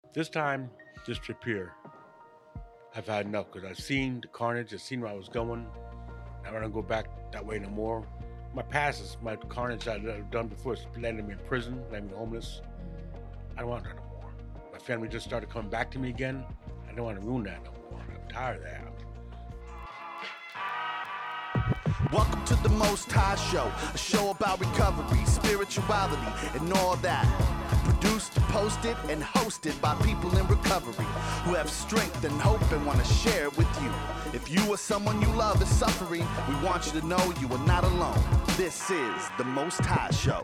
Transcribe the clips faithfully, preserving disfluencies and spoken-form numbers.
This time, this trip here, I've had enough because I've seen the carnage, I've seen where I was going. I don't want to go back that way no more. My past is my carnage I've done before. It's landed me in prison, landed me homeless. I don't want that no more. My family just started coming back to me again. I don't want to ruin that no more. I'm tired of that. Welcome to the Most High Show, a show about recovery, spirituality, and all that. Produced, posted, and hosted by people in recovery who have strength and hope and want to share it with you. If you or someone you love is suffering, we want you to know you are not alone. This is the Most High Show.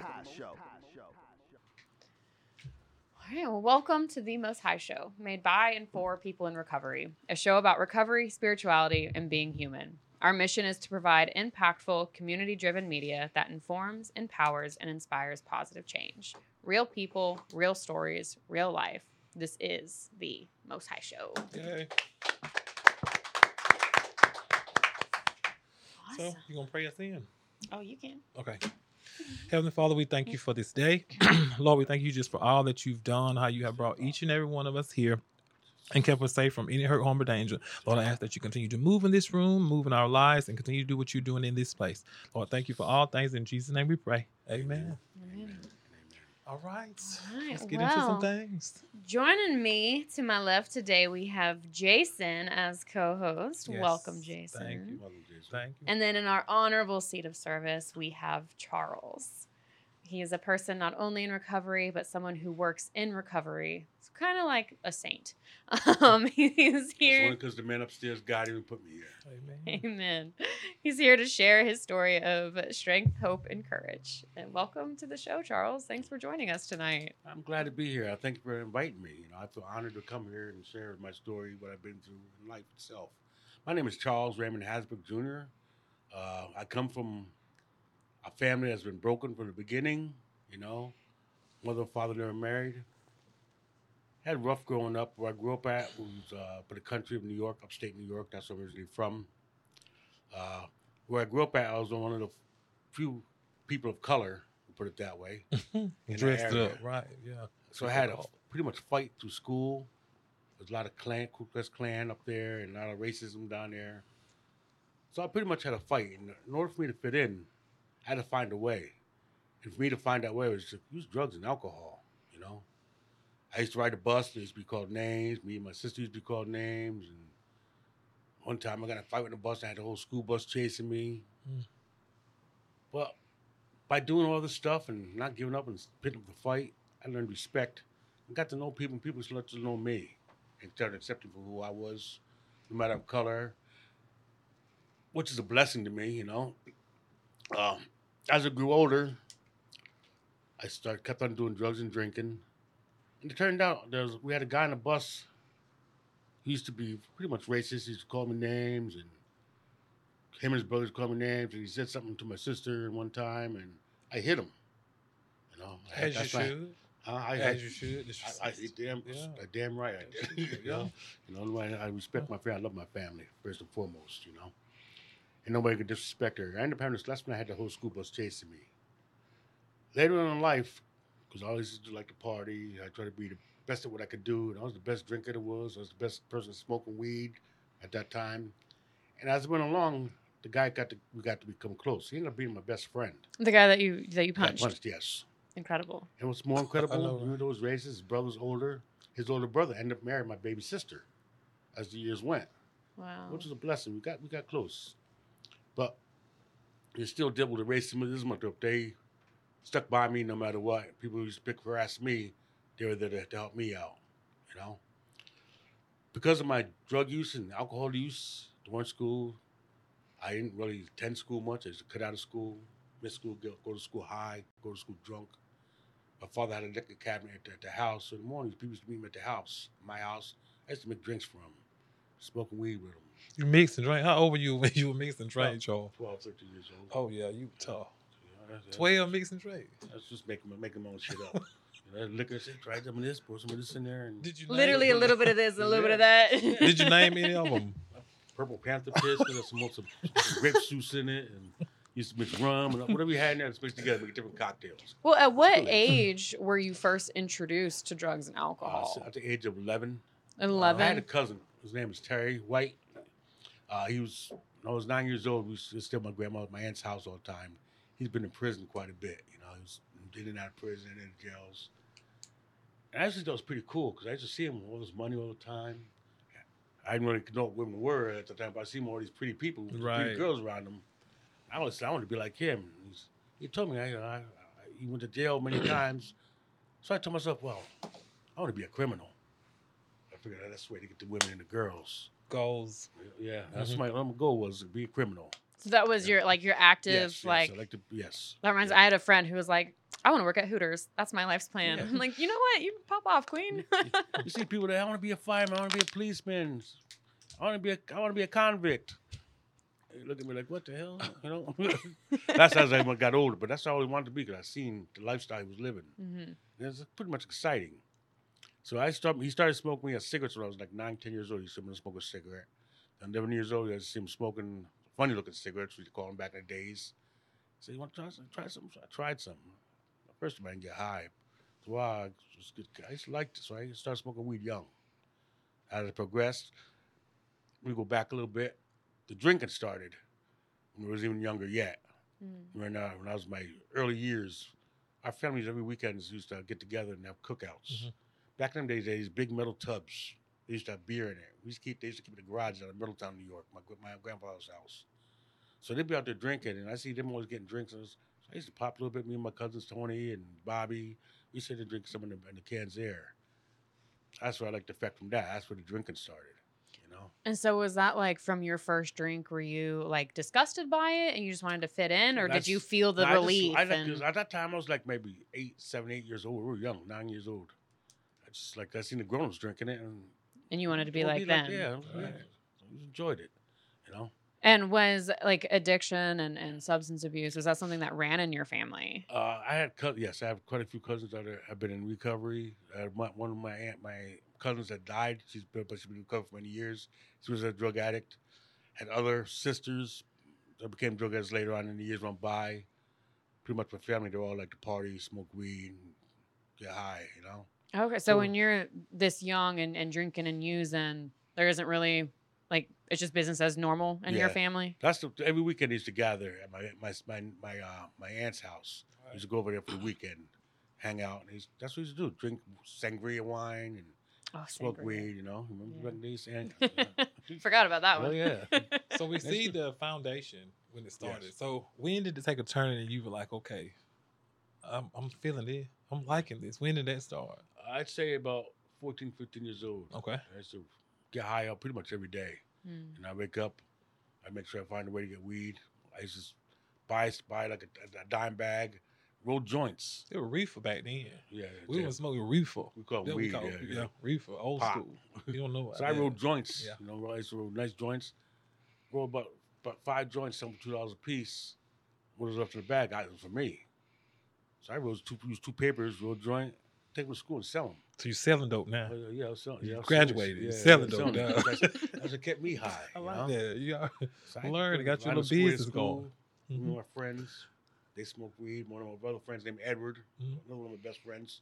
All right, well, welcome to the Most High Show, made by and for people in recovery, a show about recovery, spirituality, and being human. Our mission is to provide impactful, community-driven media that informs, empowers, and inspires positive change. Real people, real stories, real life. This is the Most High Show. Yay. Awesome. So, you going to pray us in? Oh, you can. Okay. Heavenly Father, we thank you for this day. Lord, we thank you just for all that you've done, how you have brought each and every one of us here and kept us safe from any hurt, harm, or danger. Lord, I ask that you continue to move in this room, move in our lives, and continue to do what you're doing in this place. Lord, thank you for all things. In Jesus' name we pray. Amen. Amen. All right. All right, Let's get well, into some things. Joining me to my left today, we have Jason as co-host. Yes. Welcome, Jason. Thank you. Welcome, Jason. Thank you. And then in our honorable seat of service, we have Charles. He is a person not only in recovery, but someone who works in recovery. It's kind of like a saint. Um, he's It's here. only because the man upstairs got him and put me here. Amen. Amen. He's here to share his story of strength, hope, and courage. And welcome to the show, Charles. Thanks for joining us tonight. I'm glad to be here. I thank you for inviting me. You know, I feel honored to come here and share my story, what I've been through in life itself. My name is Charles Raymond Hasbrook Junior Uh, I come from a family that's been broken from the beginning. You know, mother and father never married. Had rough growing up. Where I grew up at was uh, for the country of New York, upstate New York. That's where I'm originally from. Uh, where I grew up at, I was one of the few people of color, put it that way. in that Dressed area. up, right? Yeah. So I had to pretty much fight through school. There's a lot of clan, Ku Klux Klan up there, and a lot of racism down there. So I pretty much had to fight. And in order for me to fit in, I had to find a way. And for me to find that way was to use drugs and alcohol, you know. I used to ride the bus. They used to be called names. Me and my sister used to be called names. And one time I got in a fight with the bus. I had the whole school bus chasing me. Mm. But by doing all this stuff and not giving up and picking up the fight, I learned respect. I got to know people, and people started to know me and started accepting for who I was, no matter of color, which is a blessing to me, you know. Um, as I grew older, I started kept on doing drugs and drinking. And it turned out there was, we had a guy on the bus. He used to be pretty much racist. He used to call me names, and him and his brothers called me names. And he said something to my sister one time, and I hit him. You know, I, As you that's my- should. Uh, I, As I, you should. This- I, I, damn, Yeah. I damn right I did. You know, you know, I, I respect my family. I love my family first and foremost. You know, and nobody could disrespect her. I ended up having this lesson. I had the whole school bus chasing me. Later on in life, because I always used to like to party, I tried to be the best at what I could do. And I was the best drinker there was. I was the best person smoking weed at that time. And as it went along, the guy got to we got to become close. He ended up being my best friend. The guy that you that you I punched. punched, yes. Incredible. And what's more I incredible, know, even though he was racist, his brother's older. His older brother ended up marrying my baby sister as the years went, Wow. which was a blessing. We got we got close, but you still dealt with the racism. If they stuck by me no matter what, people who used to pick harass me, they were there to, to help me out. You know, because of my drug use and alcohol use during school, I didn't really attend school much. I used to cut out of school, miss school, go, go to school high, go to school drunk. My father had a liquor cabinet at the, at the house. So in the mornings, people used to meet me at the house, my house. I used to make drinks for him, smoking weed with him. You mixed and drank. How old were you when you were mixing and drank, Charles? twelve, thirteen years old. Oh, yeah, you tough. You know, that's, that's, twelve mixed and drank. that's just making, making my own shit up. You know, liquor, say, try some of this, pour some of this in there. And Did you name, Literally a little bit of this and a little bit of that. Did you name any of them? Purple Panther piss, there's some more some grape juice in it. And Used to mix rum and whatever you had in there, let's mix together, make different cocktails. Well, at what Cool. age were you first introduced to drugs and Uh, alcohol? so at the age of eleven. Eleven. Uh, I had a cousin. His name was Terry White. Uh, he was, when I was nine years old. We was still at my grandma, my aunt's house all the time. He's been in prison quite a bit. You know, he was in and out of prison, in jails. And I actually thought it was pretty cool because I used to see him with all this money all the time. I didn't really know what women were at the time, but I see him all these pretty people, with Right. pretty girls around him. I was, I wanted to be like him. He's, he told me I, I, I, he went to jail many times. So I told myself, well, I want to be a criminal. I figured that's the way to get the women and the girls. Goals. Yeah, that's Mhm. my, my goal was to be a criminal. So that was your like your active Yes, like. yes, I like to, yes. That reminds. yeah. I had a friend who was like, "I want to work at Hooters. That's my life's plan." Yeah. I'm like, you know what? You pop off, queen. You see people that I want to be a fireman, I want to be a policeman, I want to be a, I want to be a convict. They look at me like, what the hell? You know, that's as I got older, but that's how I always wanted to be because I seen the lifestyle he was living. hmm And it's pretty much exciting. So I started. He started smoking me cigarettes when I was like nine, ten years old. He used to smoke a cigarette. And eleven years old, I see him smoking funny looking cigarettes. We call them back in the days. So you want to try some? Try some. So I tried some. First time I didn't get high. So wow, I, was good. I used to like this. So I started smoking weed young. As it progressed, we go back a little bit. The drinking started when I was even younger yet. Mm-hmm. When, uh, when I was in my early years, our families every weekend used to get together and have cookouts. Mhm. Back in them days, they had these big metal tubs. They used to have beer in there. We used to keep, they used to keep it in the garage out of Middletown, New York, my gr- my grandfather's house. So they'd be out there drinking, and I see them always getting drinks. And I, was, so I used to pop a little bit. Me and my cousins Tony and Bobby, we used to drink some in the, in the cans there. That's where I like the effect from that. That's where the drinking started. You know. And so was that like from your first drink? Were you like disgusted by it and you just wanted to fit in, or did That's- you feel the No, I just- relief? I like- and, 'cause at that time, I was like maybe eight, seven, eight years old. We were young, nine years old. I just like I seen the grown-ups drinking it, and and you wanted to be I wanna like them. yeah, yeah. Right. So I enjoyed it. You know. And was like addiction and, and substance abuse, was that something that ran in your family? Uh, I had cou- yes, I have quite a few cousins that are, have been in recovery. I had my, one of my aunt, my cousins that died. She's been, but she's been in recovery for many years. She was a drug addict. Had other sisters that became drug addicts later on in the years went by. Pretty much my family, they're all like to party, smoke weed, and get high. You know. Okay, so So- when you're this young and, and drinking and using, there isn't really like it's just business as normal in your Yeah. family. That's the, every weekend they used to gather at my my my my, uh, my aunt's house. We used to go over there for the weekend, hang out. And he's, that's what we used to do: drink sangria wine and Oh, smoke sangria. weed. You know, remember Yeah. back in the days? And, Forgot about that oh one. yeah. So we That's see true. the foundation when it started. Yes. So when did it take a turn and you were like, okay, I'm, I'm feeling it. I'm liking this. When did that start? I'd say about fourteen, fifteen years old. Okay. I used to get high up pretty much every day. Mm. And I wake up, I make sure I find a way to get weed. I used to just buy buy like a, a dime bag, roll joints. It was reefer back then. Yeah, We yeah. were smoking reefer. we call That it we weed. call- yeah, yeah, yeah. reefer, old Pop. school. You don't know what So I rolled joints. Yeah. You know, I used to roll nice joints. Roll about about five joints, some two dollars a piece. What was left in the bag? I, it was for me. So I rolled two, used two papers, roll a joint, take them to school and sell them. So you selling dope now. Well, yeah, I was selling. You Yeah, I was graduated, serious. you Yeah, selling yeah, dope selling now. it. That's, that's what kept me high. I you like know? that. You are So I learning, went got your out of little school, in business school, going. Me Mhm. and my friends, they smoke weed. One of my other friends named Edward, Mhm. another one of my best friends.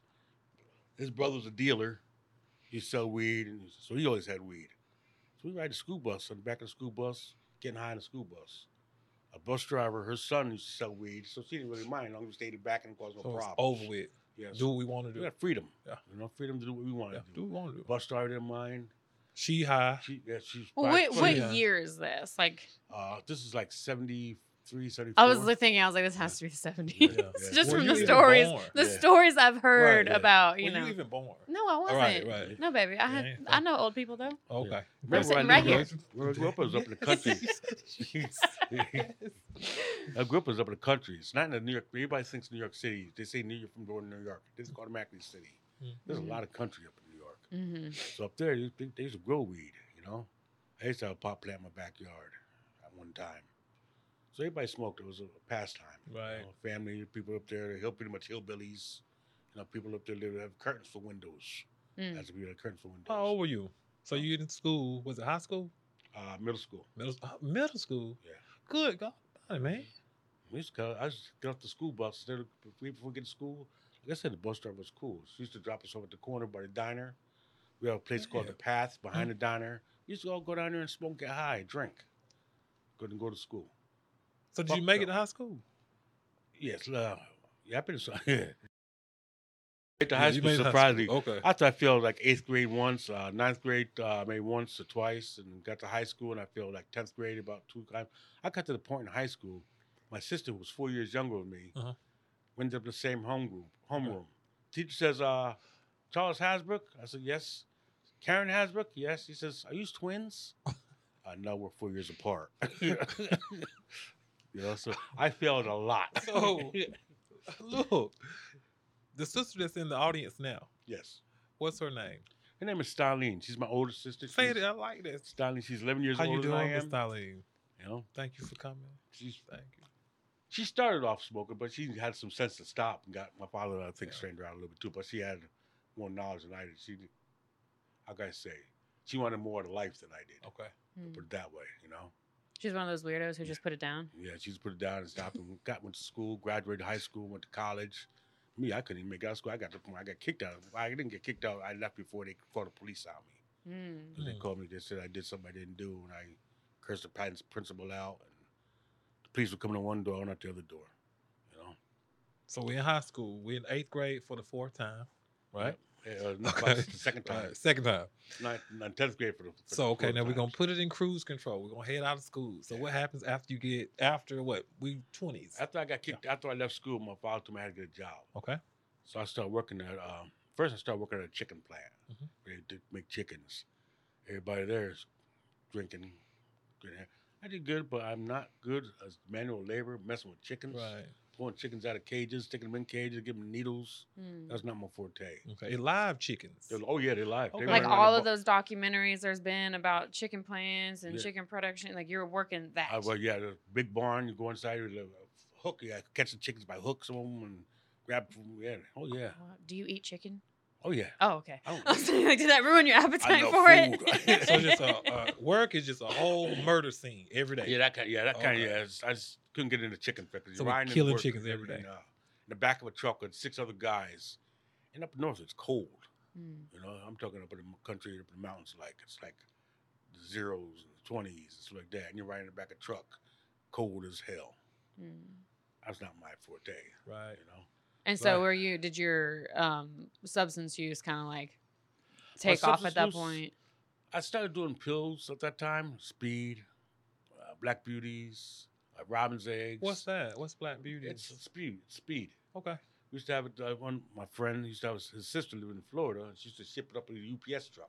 His brother's a dealer. He sell weed, and so he always had weed. So we ride the school bus on the back of the school bus, getting high in the school bus. A bus driver, her son used to sell weed, so she didn't really mind as long as we stayed in the back and caused no So it's problems. over with. Yeah, Do so what we want to we do. got freedom. Yeah. You know, freedom to do what we want Yeah, to do do. what we want to do. Bus driver didn't mind. She high. She, yeah, she's. Well, five- wait, what Yeah. year is this? Like, Uh, this is like seventy-three, seventy-four. I was li- thinking, I was like, this has to be the seventies. Yeah, yeah. Just Were from you the even stories, born? the Yeah. stories I've heard yeah. about, you Were know. you even born? No, I wasn't. Right, right. No, baby, I had. Yeah. I know old people though. Okay. Remember sitting where I right lived, here. Where I grew up, I was up in the country. I grew up was up in the country. It's not in the New York. Everybody thinks New York City. They say New York from Northern New York. This is automatically city. There's Mhm. a lot of country up in New York. Mm-hmm. So up there, they, they used to grow weed. You know, I used to have a pot plant in my backyard at one time. So everybody smoked. It was a pastime. Right. You know, family people up there. They hill pretty much hillbillies. You know, people up there live have curtains for windows. Mm. That's we had curtains for windows. How old were you? So you in school? Was it high school? Uh, middle school. Middle, uh, middle school? Yeah. Good God, man. We used to go, I used to get off the school bus instead of before we get to school. Like I said, the bus driver was cool. She used to drop us off at the corner by the diner. We have a place called Yeah. the Path behind Mm. the diner. We used to all go down there and smoke, get high, drink. Couldn't go to school. So did Fuck you make it no. to high school? Yes, uh, yeah, I've been so yeah. Went to Yeah, high you school made it to high surprisingly. school. Okay. After I failed like eighth grade once, uh, ninth grade uh, maybe once or twice, and got to high school and I failed like tenth grade about two times. I got to the point in high school, my sister who was four years younger than me, Uh-huh. went up in the same home group, homeroom. Okay. Teacher says, uh, Charles Hasbrook? I said, yes. Karen Hasbrook? Yes. He says, are you twins? uh, no, we're four years apart. you know, so I failed a lot. So look, the sister that's in the audience now, yes. what's her name? Her name is Starlene. She's my older sister. Say She's, it. I like this. Starlene, she's eleven years How you older than I doing, Miss am. Darlene? You know, Thank you for coming. she's Thank you. she started off smoking, but she had some sense to stop and got my father, I think, Yeah. straightened her out a little bit too. But she had more knowledge than I did. She, how can I say, she wanted more of the life than I did. Okay. Mm. Put it that way, you know. She's one of those weirdos who just put it down. Yeah, she just put it down and stopped and got went to school, graduated high school, went to college. Me, I couldn't even make it out of school. I got to the point I got kicked out. I didn't get kicked out. I left before they called the police on me. Mm. 'Cause They Mm. called me. They said I did something I didn't do, and I cursed the parents principal out. And the police would come to one door, not the other door. You know. So we're in high school. We're in eighth grade for the fourth time, right? Yeah, uh, no, Okay. the second time. Right, second time. Ninth, ninth, tenth grade for the. For So the okay, fourth now we're time. gonna put it in cruise control. We're gonna head out of school. So what happens after you get after what? We twenties. After I got kicked, after I left school, my father told me I had to get a job. Okay. So I started working at. Um, first, I started working at a chicken plant. Mhm. Where they did make chickens. Everybody there is drinking. drinking. I did good, but I'm not good as manual labor, messing with chickens. Right. Pulling chickens out of cages, sticking them in cages, giving them needles. Mm. That's not my forte. Okay. Live chickens. They're- oh yeah, they're live. They Okay. Like run around all the of bu- those documentaries there's been about chicken plants and Yeah. chicken production, like you're working that. Uh, well, yeah, the big barn. You go inside with a hook. Yeah, catch the chickens by hooks of them and grab from. Yeah. Oh yeah. Wow. Do you eat chicken? Oh yeah. Oh, okay. I don't- I was like, did that ruin your appetite know for food. it? So just a, uh work is just a whole murder scene every day. Yeah, that kind. Yeah, that kind. Okay. Yeah, it's- I just couldn't get into chicken because So you're we're riding in killing work chickens and every day. In, uh, in the back of a truck with six other guys. And up north, it's cold. Mm. You know, I'm talking up in the country, up in the mountains, like it's like the zeros and twenties and stuff like that. And you're riding in the back of a truck, cold as hell. Mm. That's not my forte. Right. You know. And so, Right. were you? Did your um, substance use kind of like My take off substance at that use- point? I started doing pills at that time. Speed, uh, Black Beauties, uh, Robin's eggs. What's that? What's Black Beauty? It's speed. Speed. Okay. We used to have it. Uh, one my friend used to have his, his sister lived in Florida. And she used to ship it up in a U P S truck.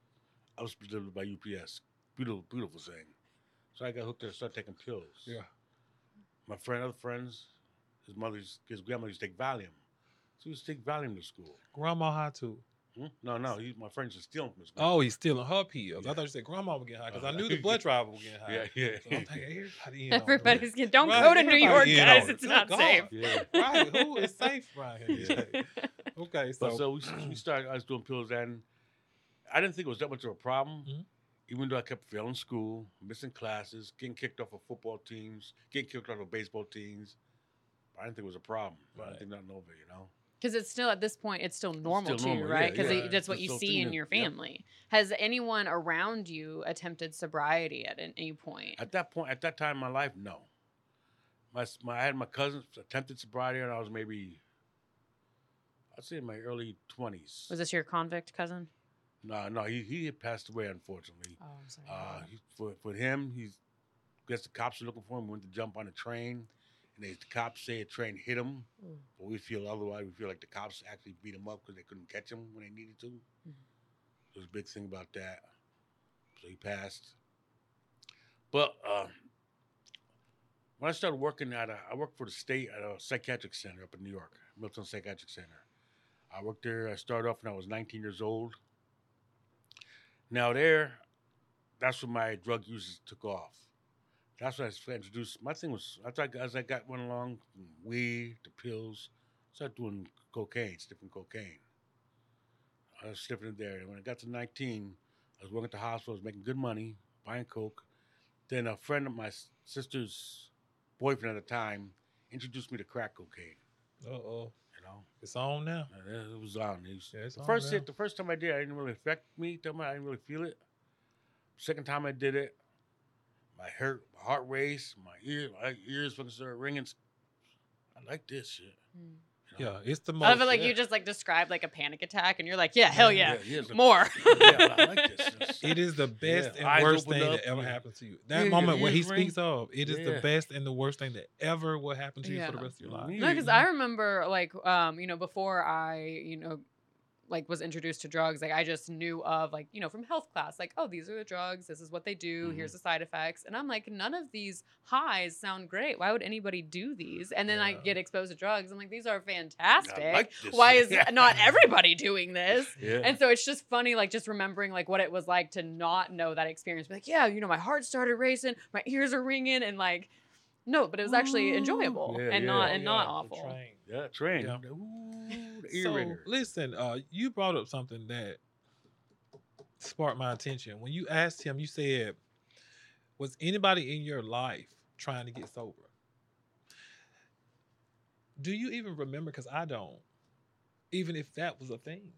I was delivered by U P S. Beautiful, beautiful thing. So I got hooked there and started taking pills. Yeah. My friend, other friends, his mother's, his grandmother used to take Valium. So he used to take Valium to school. Grandma high too. Hmm? No, no, he, my friends are stealing from his Oh, he's stealing her pills. Yeah. I thought you said grandma would get high because I Uh, knew the bus driver would get high. Yeah, yeah. So I'm thinking everybody in on it. Everybody's getting. Don't Right, go to New York, everybody in guys. on it. It's Good not God. safe. Yeah. Right. Who is safe right here? Yeah. Okay. So, So, so we, we started, I was doing pills and I didn't think it was that much of a problem, Mhm. even though I kept failing school, missing classes, getting kicked off of football teams, getting kicked off of baseball teams. I didn't think it was a problem. I Right. didn't think nothing over it, you know? Because it's still at this point, it's still normal still to you, normal, right? yeah, Because yeah. that's what It's you still see in thing, your yeah. family. Has anyone around you attempted sobriety at any point? At that point, at that time in my life, no. My, my I had my cousins attempted sobriety and I was maybe, I'd say in my early twenties. Was this your convict cousin? No, no, he, he had passed away, unfortunately. Oh, I'm sorry. Uh, he, for for him, he's guess the cops were looking for him. He went to jump on a train, and they, the cops say a train hit him. Ooh. But we feel otherwise. We feel like the cops actually beat him up because they couldn't catch him when they needed to. Mhm. There was a big thing about that. So he passed. But uh, when I started working at a, I worked for the state at a psychiatric center up in New York, Milton Psychiatric Center. I worked there. I started off when I was nineteen years old. Now there, that's when my drug use took off. That's when I introduced. My thing was, I thought as I got went along, from weed to pills, I started doing cocaine, sniffing cocaine. I was sniffing it there. And when I got to nineteen, I was working at the hospital. I was making good money, buying coke. Then a friend of my s- sister's boyfriend at the time, introduced me to crack cocaine. Uh oh. You know, It's on now. and it was on. It was, Yeah, it's the on first now. hit, the first time I did, it, it didn't really affect me. Tell me, I didn't really feel it. Second time I did it, my heart, my heart raced, my ear, my ears fucking started ringing. I like this shit. Mm. You know? Yeah, it's the I most. feel like yeah. you just like described like a panic attack, and you're like, yeah, hell yeah, Yeah, yeah, it's a- more. yeah, I like this. It's- It is the best Yeah, and eyes worst opened thing up, that ever yeah. happened to you. That Yeah, moment your where he ears ring. speaks of, it is the Yeah. best and the worst thing that ever will happen to you for the Yeah. rest of your life. Yeah. No, because I remember like um, you know, before I, you know, like was introduced to drugs, like I just knew of like, you know, from health class, like, oh, these are the drugs, this is what they do, Mhm. here's the side effects. And I'm like, none of these highs sound great. Why would anybody do these? And then I Yeah. get exposed to drugs. I'm like, these are fantastic. I like this Why shit. is not everybody doing this? Yeah. And so it's just funny, like just remembering like what it was like to not know that experience. Be like, yeah, you know, my heart started racing, my ears are ringing, and like, no, but it was actually enjoyable Yeah, and yeah. not Oh, and not the awful. train. yeah, train. Yeah. Ooh, the ear So ringer. listen, uh, you brought up something that sparked my attention. When you asked him, you said, "Was anybody in your life trying to get sober?" Do you even remember? Because I don't. Even if that was a thing.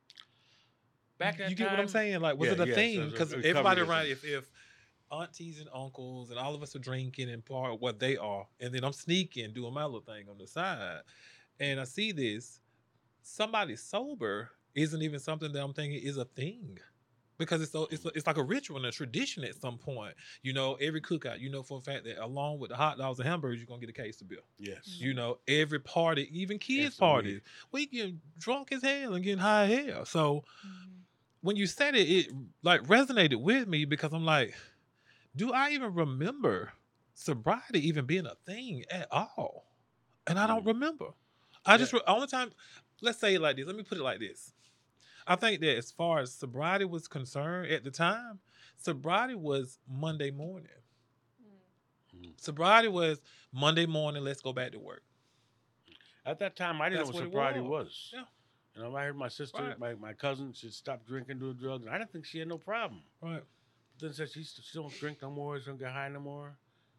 Back you that get what I'm time- saying? Like, was Yeah, it a yes, thing? it was a Because recovery everybody thing. around, if if aunties and uncles and all of us are drinking and part of what they are, and then I'm sneaking, doing my little thing on the side, and I see this, somebody sober isn't even something that I'm thinking is a thing. Because it's so it's, it's like a ritual and a tradition at some point. You know, every cookout, you know for a fact that along with the hot dogs and hamburgers, you're gonna get a case of beer. Yes. You know, every party, even kids' Yes, indeed. parties, we get drunk as hell and getting high as hell. So when you said it, it like resonated with me because I'm like, do I even remember sobriety even being a thing at all? And I don't Mm. remember. I just Yeah. re- only time. Let's say it like this. Let me put it like this. I think that as far as sobriety was concerned at the time, sobriety was Monday morning. Mm. Sobriety was Monday morning. Let's go back to work. At that time, I didn't That's know what what it sobriety was. was. Yeah. You know, I heard my sister, Right. my, my cousin, she stopped drinking, doing drugs. And I didn't think she had no problem. Right. Then said she, she don't drink no more, she don't get high no more.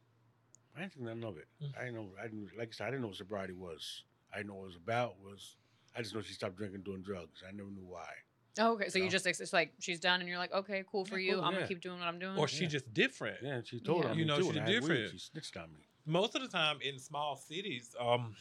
I didn't think nothing of it. Mm. I didn't know. I didn't like I said. I didn't know what sobriety was. I didn't know what it was about. Was I just know she stopped drinking, doing drugs. I never knew why. Oh, okay, so you Yeah. just it's like she's done, and you're like, okay, cool for Yeah, you. cool, I'm gonna yeah. keep doing what I'm doing. Or she Yeah. just different. Yeah, and she told Yeah. on You me know, too. she's and I had weed. different. She snitched on me. Most of the time in small cities, um,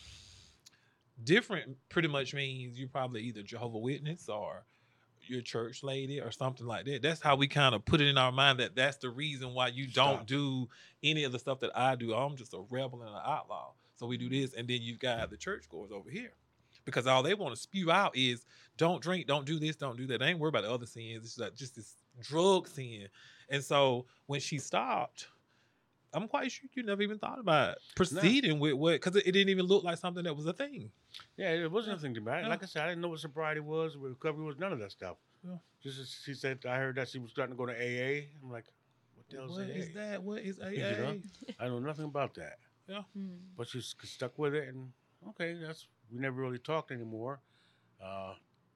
different pretty much means you're probably either Jehovah Witness or you're a church lady or something like that. That's how we kind of put it in our mind that that's the reason why you don't Stop. do any of the stuff that I do. I'm just a rebel and an outlaw. So we do this, and then you've got the churchgoers over here. Because all they want to spew out is don't drink, don't do this, don't do that. They ain't worried about the other sins. It's like just this drug sin. And so when she stopped, I'm quite sure you never even thought about proceeding with what, because it, it didn't even look like something that was a thing. Yeah, it wasn't nothing about it. Yeah. Like I said, I didn't know what sobriety was, what recovery was, none of that stuff. Yeah. Just as she said, I heard that she was starting to go to A A. I'm like, what the hell is What A A? is that? What is A You A? know? I know nothing about that. Mm. But she's stuck with it, and okay, that's we never really talked anymore. Uh,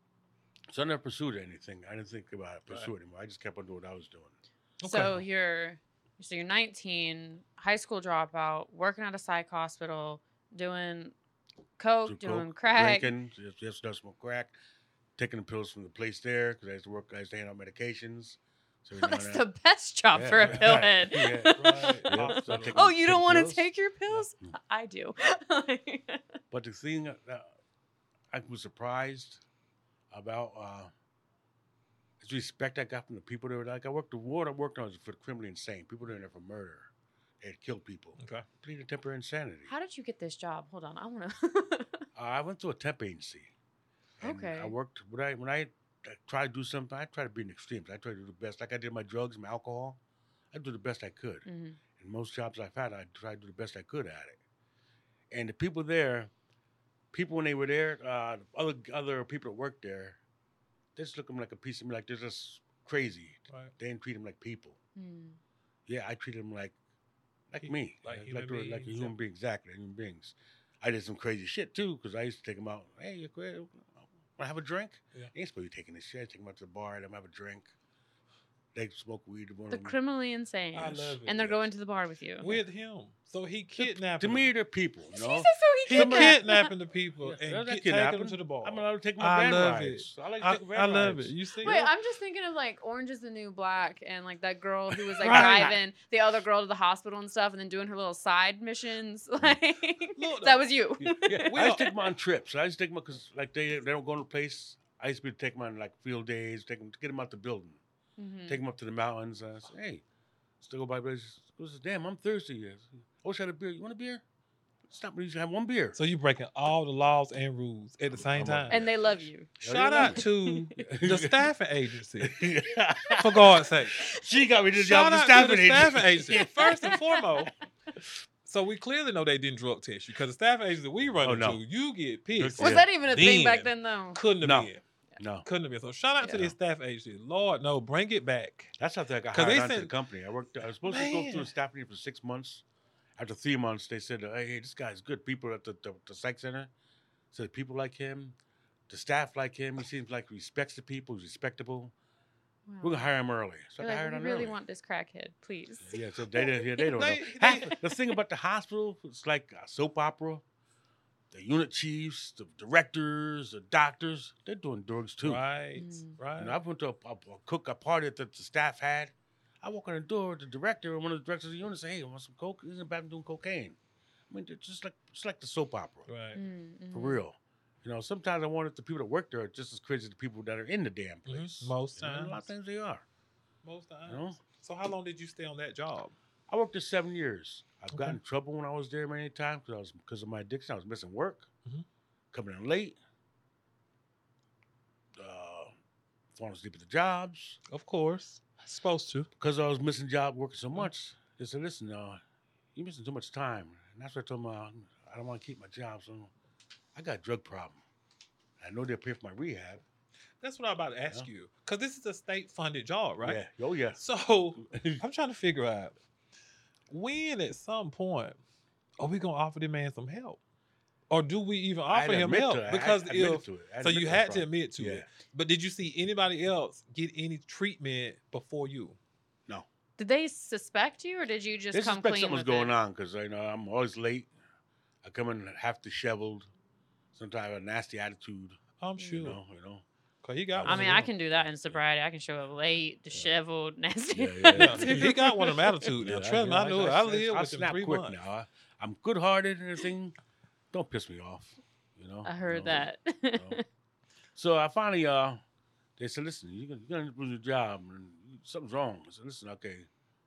so I never pursued anything. I didn't think about it, pursue Right. anymore. I just kept on doing what I was doing. So you're so you're nineteen, high school dropout, working at a psych hospital, doing coke, Do doing coke, crack. drinking, just, just don't smoke crack, taking the pills from the place there because I used to work. I used to hand out medications. So every now That's and the then- best job Yeah, for a right, pillhead. yeah, right. Yeah, so I take- Oh, you don't take want to pills. take your pills? No. I do. But the thing that I was surprised about uh, is the respect I got from the people that were like, I worked the ward I worked on was for the criminally insane. People that were there for murder. They had killed people. Okay. Pleaded temporary insanity. How did you get this job? Hold on, I want to. Uh, I went to a temp agency. And Okay. I worked when I when I, I try to do something. I try to be in extremes. I try to do the best. Like I did my drugs, my alcohol. I do the best I could. hmm In most jobs I've had, I tried to do the best I could at it. And the people there, people when they were there, uh, other other people that worked there, they just look at them like a piece of me, like they're just crazy. Right. They didn't treat them like people. Mm. Yeah, I treated them like like Hu- me, like like human like, they were- like a beings, human yeah. being, exactly, human beings. I did some crazy shit too, because I used to take them out. Hey, you quit? Want to have a drink? Yeah. They ain't supposed to be taking this shit. I take them out to the bar, let them have a drink. They smoke weed. One The of them. criminally insane. I love it. And they're yes. going to the bar with you. with him. So he kidnapped To them. me, they're people. You She know. said so he He kidnapped. kidnapping the people Yeah, and that's get, kidnapping. taking them to the bar. I'm allowed to take my I van love rides. it. I like to I, take van I love rides. it. You see? Wait, I'm just thinking of like Orange is the New Black and like that girl who was like Right. driving the other girl to the hospital and stuff and then doing her little side missions. Like Look, that was you. Yeah, yeah. We I are- used to take them on trips. I used to take them because like they they don't go to a place. I used to be to take them on like field days, take them to get them out the building, Mhm. take them up to the mountains. And I said, hey, still go by places. He says, damn, I'm thirsty. Yes. I wish I had a beer. You want a beer? Stop. You should have one beer. So you breaking all the laws and rules at the same I'm a- time. And they love you. Shout Yeah, out to the staffing agency, for God's sake. She got me this job Shout at out the staffing to the staffing agency. agency. First and foremost, so we clearly know they didn't drug test you because the staffing agency we run Oh, into, no. you get pissed. Yeah. Was that even a thing back Then. then though? Couldn't have No. been. No, Couldn't have been. So shout out to Yeah. this staff agency. Lord, no, bring it back. that's how I got 'Cause hired they onto the sent- company. I worked. I was supposed to go Man. through the staffing agency for six months. After three months, they said, "Hey, hey, this guy's good." People at the, the, the psych center said people like him, the staff like him. He seems like he respects the people. He's respectable. Wow. We're gonna hire him early. So You're I got like, hired we him really early. want this crackhead, please. Yeah, so they didn't. Yeah, they don't They- know. they- Half- the thing about the hospital, it's like a soap opera. The unit chiefs, the directors, the doctors, they're doing drugs too. Right, Mm. right. And I went to a, a, a cook a party that the staff had. I walk in the door, the director, one of the directors of the unit, say, "Hey, want some coke?" He's about to doing cocaine. I mean, it's just like it's like the soap opera, right. Mm, for mhm. real. You know, sometimes I wanted the people that work there are just as crazy as the people that are in the damn Mhm. place. Most You know, and a lot of times. times they are. Most times. You know, So how long did you stay on that job? I worked there seven years. I've Okay. gotten in trouble when I was there many times because I was because of my addiction. I was missing work, Mhm. coming in late, uh, falling asleep at the jobs. Of course, supposed to. Because I was missing job working so much, they said, listen, uh, you're missing too much time. And that's what I told them, uh, I don't want to keep my job, so I got a drug problem. I know they'll pay for my rehab. That's what I'm about to ask you, because this is a state-funded job, right? Yeah. Oh, yeah. So I'm trying to figure out when, at some point, are we gonna offer the man some help, or do we even I had offer to him admit help? to it. I Because had to admit if to it. I so, admit you that had to problem. admit to Yeah. it. But did you see anybody else get any treatment before you? No. Did they suspect you or did you just They come suspect clean something's with going it? on because you know I'm always late. I come in half disheveled. Sometimes I have a nasty attitude. I'm Mm. sure. You know, you know. Cause he got. I one mean, of I them. can do that in sobriety. I can show up late, disheveled, nasty. Yeah, yeah, Yeah, yeah. he got one of them attitude. Now, Yeah, trust me, I know it. I I live I with him snap three quick months. now. I, I'm good-hearted and everything. Don't piss me off. You know. I you heard know, that. you know. So I finally, uh, they said, listen, you're gonna, you're gonna lose your job and something's wrong. I said, listen, okay,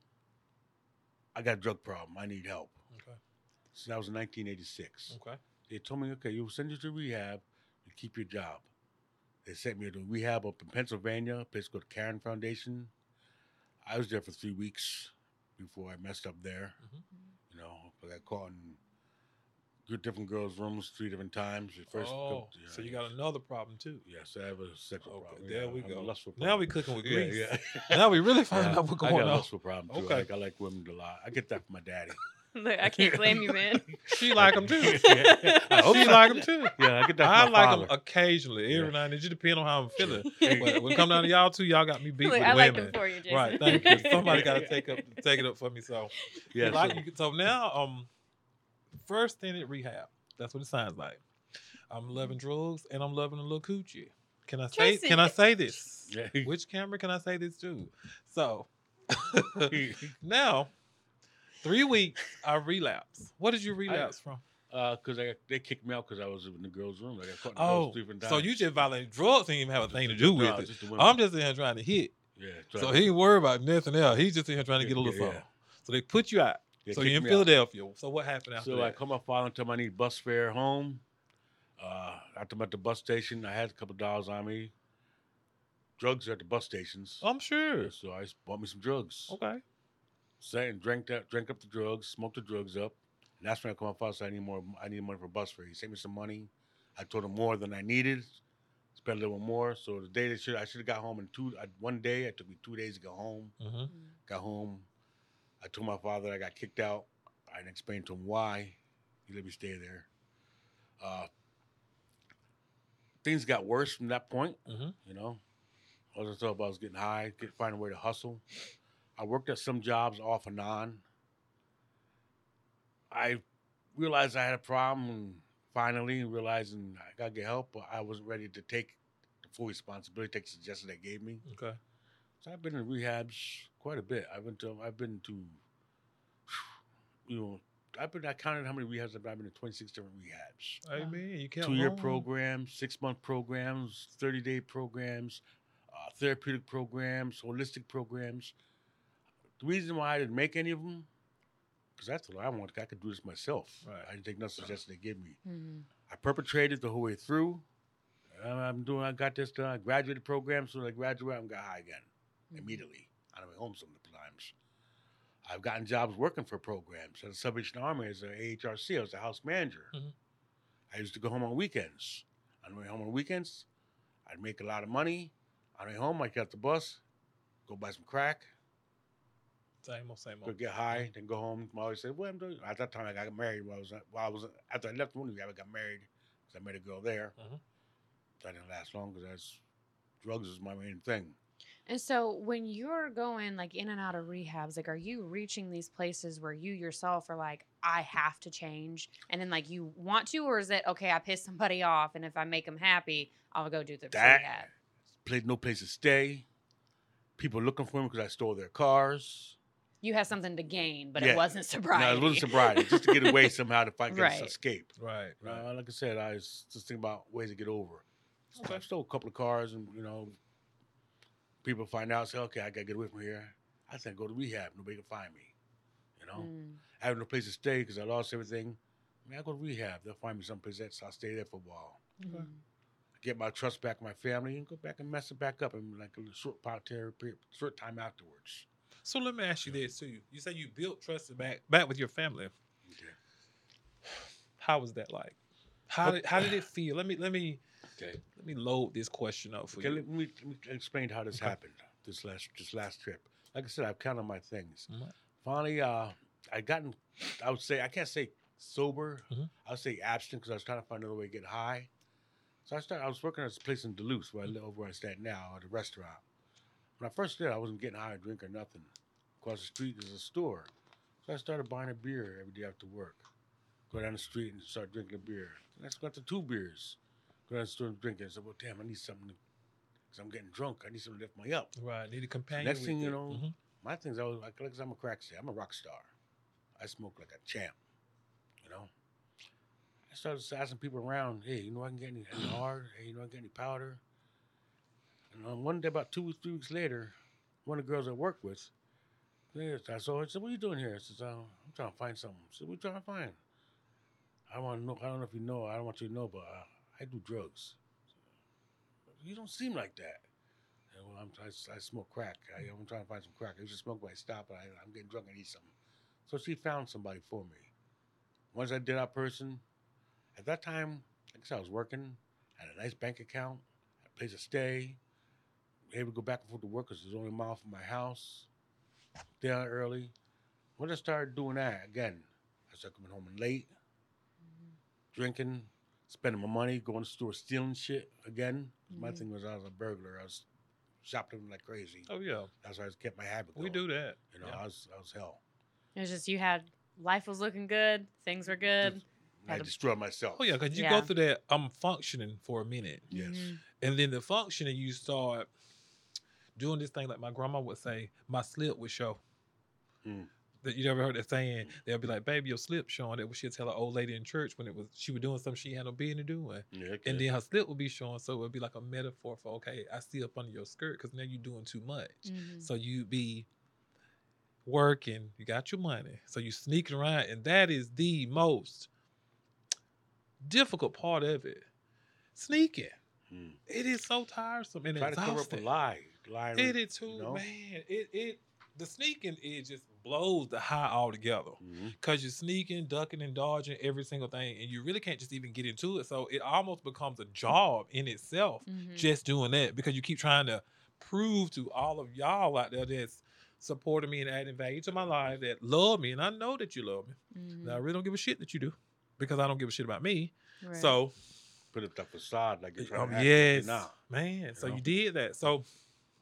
I got a drug problem. I need help. Okay. So that was in nineteen eighty-six. Okay. They told me, okay, you'll send you to rehab and keep your job. They sent me to rehab up in Pennsylvania, a place called Karen Foundation. I was there for three weeks before I messed up there. Mhm. You know, I got caught in good different girls' rooms three different times. The First, Oh, couple- so you yeah, got another problem too. Yes, I have a sexual Okay, problem. there yeah, we I have a go. lustful Now problem. we cooking with Yeah, grease. yeah. Now we really find Yeah, out what's I going got a on. lustful problem too. Okay. Like, I like women a lot. I get that from my daddy. Look, I can't blame you, man. She like him too. Yeah, I hope She so. like him too. Yeah, I get that. I from my like father. them occasionally, every Yeah. now and then. It just depends on how I'm feeling. But when it come down to y'all two, y'all got me beat Look, with I like women. them for you, Jason. Right, thank you. Somebody got to take up, take it up for me. So, Yeah, like so- you, so now, um, first thing at rehab. That's what it sounds like. I'm loving drugs and I'm loving a little coochie. Can I say? Tracy. Can I say this? Yeah. Which camera can I say this to? So, now, three weeks I relapse. What did you relapse from? Uh, cause I got, they kicked me out because I was in the girls' room. I got caught in the Oh, girls' three different so times. you just violated drugs didn't even have a thing to do with No, it. just the women. I'm just in here trying to hit. yeah. So trying he to- ain't worried about nothing else. He's just in here trying to Yeah, get a little yeah, something. yeah. So they put you out. they so kicked you're in me out. Philadelphia. So what happened after So I that? called my father and told him I need bus fare home. Uh, after I'm at the bus station, I had a couple dollars on me. Drugs are at the bus stations. I'm sure. So I just bought me some drugs. Okay. Sat and drank that, drank up the drugs, smoked the drugs up. And that's when I called my father and said, I need more, I need money for bus fare. He sent me some money. I told him more than I needed. Spent a little more. So the day that should, I should have got home in two, I, one day, it took me two days to go home. Mm-hmm. Got home. I told my father I got kicked out. I didn't explain to him why. He let me stay there. Uh, things got worse from that point. Mhm. You know, All I thought about was getting high, get find a way to hustle. I worked at some jobs off and on. I realized I had a problem, and finally realizing I gotta get help, but I wasn't ready to take the full responsibility, take the suggestion they gave me. Okay. So I've been in rehabs quite a bit. I've been to, I've been to, you know, I've been, I counted how many rehabs I've been. I've been to twenty-six different rehabs. Hey, man, you can't. Two-year programs, six-month programs, thirty-day programs, uh, therapeutic programs, holistic programs. The reason why I didn't make any of them, because that's what I wanted. I could do this myself. Right. I didn't take no suggestion they gave me. Mm-hmm. I perpetrated the whole way through. Um, I'm doing. I got this done. I graduated the program. So I graduated, I got high again Mm-hmm. immediately. On the way home some of the times. I've gotten jobs working for programs at the Salvation Army as an A H R C. I was a house manager. Mhm. I used to go home on weekends. On the way home on weekends, I'd make a lot of money. On the way home, I'd get the bus, go buy some crack, Same old, same go old. get high, then go home. My always said, "What I'm doing?" At that time, I got married. While I was, while I was after I left the movie, I got married because I met a girl there. Mhm. That didn't last long because that's drugs is my main thing. And so when you're going like in and out of rehabs, like are you reaching these places where you yourself are like, I have to change, and then like you want to, or is it okay? I piss somebody off, and if I make them happy, I'll go do the That rehab. place, no place to stay. People looking for me because I stole their cars. You had something to gain, but Yeah. it wasn't sobriety. No, it wasn't sobriety. Just to get away somehow to find Right. right. escape. Right, right. Uh, like I said, I was just thinking about ways to get over. So Okay. I stole a couple of cars, and you know, people find out, say, okay, I gotta get away from here. I said, go to rehab. Nobody can find me. You know, Mm. I have no place to stay because I lost everything. I mean, I go to rehab. They'll find me someplace else. I'll stay there for a while. Mm. Get my trust back with my family, and go back and mess it back up in like a short period, short time afterwards. So let me ask you this too. You say you built trust back back with your family. Okay. How was that like? How did how did it feel? Let me let me Okay. let me load this question up for Okay, you. let me, let me explain how this Okay. happened. This last this last trip. Like I said, I've counted my things. Mhm. Finally, uh, I gotten. I would say I can't say sober. Mhm. I would say abstinent because I was trying to find another way to get high. So I started. I was working at this place in Duluth where I live, over where I stand now, at a restaurant. When I first did, I wasn't getting high or drink or nothing. Across the street is a store, so I started buying a beer every day after work. Go down the street and start drinking a beer. And I got to two beers. Go down the store and drink it. I said, well, damn, I need something because I'm getting drunk. I need something to lift me up. Right, need a companion. Next with thing you it. know, Mhm. my things, I was like, like I'm a crack star. I'm a rock star. I smoke like a champ, you know. I started asking people around, hey, you know I can get any, any hard? Hey, you know I can get any powder? And on one day, about two weeks, three weeks later, one of the girls I work with, yeah, I saw her. I said, what are you doing here? I said, oh, I'm trying to find something. I said, what are you trying to find? I want to know. I don't know if you know. I don't want you to know, but uh, I do drugs. You don't seem like that. And, well, I'm, I, I smoke crack. I, I'm trying to find some crack. I used to smoke when I stop, but I, I'm getting drunk. I need something. So she found somebody for me. Once I did that person, at that time, like I said, I was working, had a nice bank account, had a place to stay, able to go back and forth to work because it was only a mile from my house. There early. When I started doing that again, I started coming home late, drinking, spending my money, going to the store, stealing shit again. My Mhm. thing was I was a burglar. I was shopping like crazy. Oh yeah, That's why I kept my habit going. we do that. You know, Yeah. I was I was hell. It was just you had life was looking good, things were good. Just- I Had a- destroyed myself. Oh yeah, because you Yeah. go through that. I'm functioning for a minute, Yes. Mhm. and then the functioning you start doing this thing like my grandma would say. My slip would show. Mm. That you never heard that saying? Mm. They'll be like, "Baby, your slip showing." That was she'd tell an old lady in church when it was she was doing something she had no business doing. Yeah, okay. And then her slip would be showing, so it would be like a metaphor for, okay, I see up under your skirt because now you're doing too much. Mhm. So you be working, you got your money, so you sneaking around, and that is the most difficult part of it. Sneaking, Mm. it is so tiresome and Try to cover up a exhausting. lie. Lie. It is too, you know? man. It it the sneaking it just blows the high altogether. Mhm. Because you're sneaking, ducking, and dodging every single thing, and you really can't just even get into it. So it almost becomes a job in itself, Mhm. just doing that, because you keep trying to prove to all of y'all out there that's supporting me and adding value to my life, that love me, and I know that you love me. Mhm. Now, I really don't give a shit that you do, because I don't give a shit about me. Right. So, Put up that facade like you're trying um, to act like yes, you're not. man. So know? you did that. So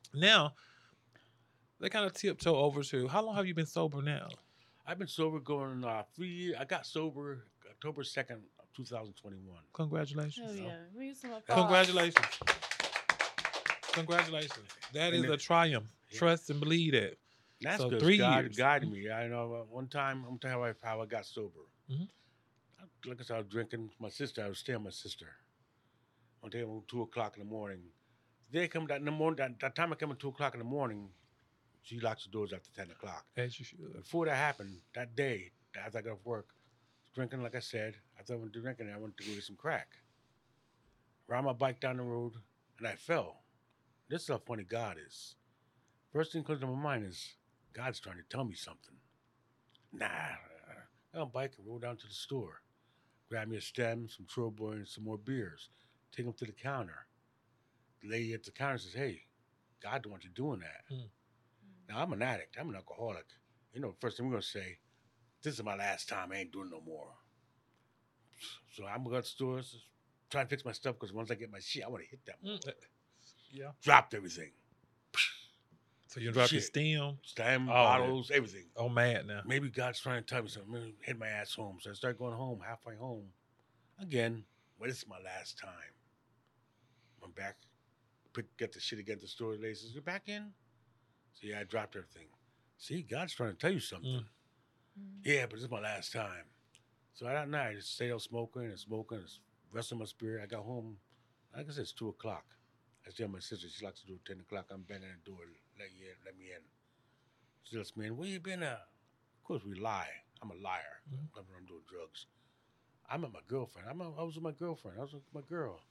Now, they kind of tiptoe over to how long have you been sober now? I've been sober going uh, three years. I got sober October second of two thousand twenty-one. Congratulations. Hell yeah. We need some applause. Congratulations. Congratulations. That And is it- a triumph. Yeah. Trust and believe that. That's So good. three God years. guided me. I know uh, one time, I'm telling you how I got sober. Mhm. I- Like I said, I was drinking. with My sister, I was staying with my sister. One day, around two o'clock in the morning. The day come that in the morning, that, that time I come at two o'clock in the morning, she locks the doors after ten o'clock. As you should. Before that happened, that day, after I got off work, drinking, like I said, after I went to drinking, I went to go get some crack. Ride my bike down the road, and I fell. This is how funny God is. First thing comes to my mind is, God's trying to tell me something. Nah. I got a bike and roll down to the store. Grab me a stem, some Troubadour, and some more beers. Take them to the counter. The lady at the counter says, hey, God don't want you doing that. Hmm. Now, I'm an addict. I'm an alcoholic. You know, first thing we're going to say, this is my last time. I ain't doing no more. So I'm going to go to the stores, try and fix my stuff, because once I get my shit, I want to hit that. Mm, uh, Yeah. Dropped everything. So you drop your Shit. stem. Stem, Oh, bottles, everything. Oh, mad now. Maybe God's trying to tell me something. Maybe hit my ass home. So I start going home, halfway home. Again, well, this is my last time. I'm back. Pick, get the shit again at the store. The lady says, you're back in? So yeah, I dropped everything. See, God's trying to tell you something. Mm. Yeah, but this is my last time. So that night, I just stayed out smoking and smoking. It's resting my spirit. I got home, like I said, it's two o'clock. I stay with my sister. She likes to do it ten o'clock. I'm banging at the door. Let you in. Let me in. She lets me in. Where you been at? Of course, we lie. I'm a liar. Mhm. I'm, I'm doing drugs. I'm at my girlfriend. I'm at, I was with my girlfriend. I was with my girl.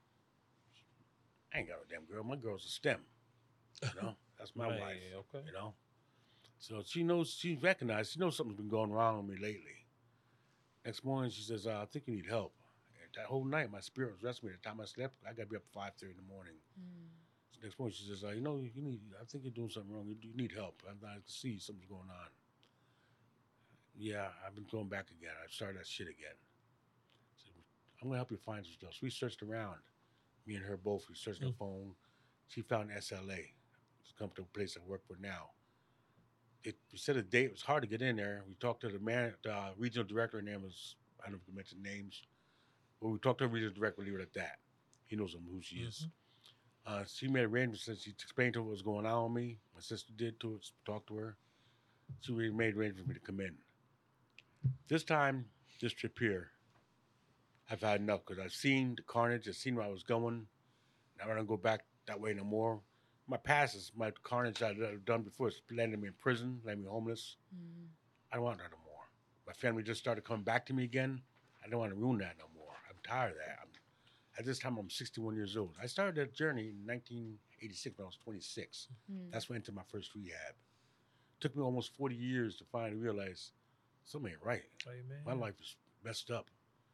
I ain't got a damn girl. My girl's a STEM. You know? That's my Man, wife. okay. You know? So she knows, she recognized, she knows something's been going wrong with me lately. Next morning, she says, uh, I think you need help. And that whole night, my spirit was resting me. The time I slept, I got to be up at five thirty in the morning. Mm. So next morning, she says, uh, you know, you need, I think you're doing something wrong. You, you need help. I, I can see something's going on. Yeah, I've been going back again. I've started that shit again. So I'm going to help you find some stuff. So we searched around. Me and her both, we searched Mm. the phone. She found S L A. It's come to a place I work for now. It, we set a date. It was hard to get in there. We talked to the man, the uh, regional director. Her name was, I don't know if we can mention names. But we talked to the regional director, leave it at that. He knows who she is. Uh, she made arrangements and she explained to her what was going on with me. My sister did to it, talked to her. She really made arrangements for me to come in. This time, this trip here, I've had enough because I've seen the carnage, I've seen where I was going. Now I don't go back that way no more. My past is my carnage I've done before. It's landed me in prison, landed me homeless. Mm. I don't want that no more. My family just started coming back to me again. I don't want to ruin that no more. I'm tired of that. I'm, at this time, I'm sixty-one years old. I started that journey in nineteen eighty-six when I was twenty-six. Mm. That's when I entered my first rehab. Took me almost forty years to finally realize something ain't right. Amen. My life is messed up.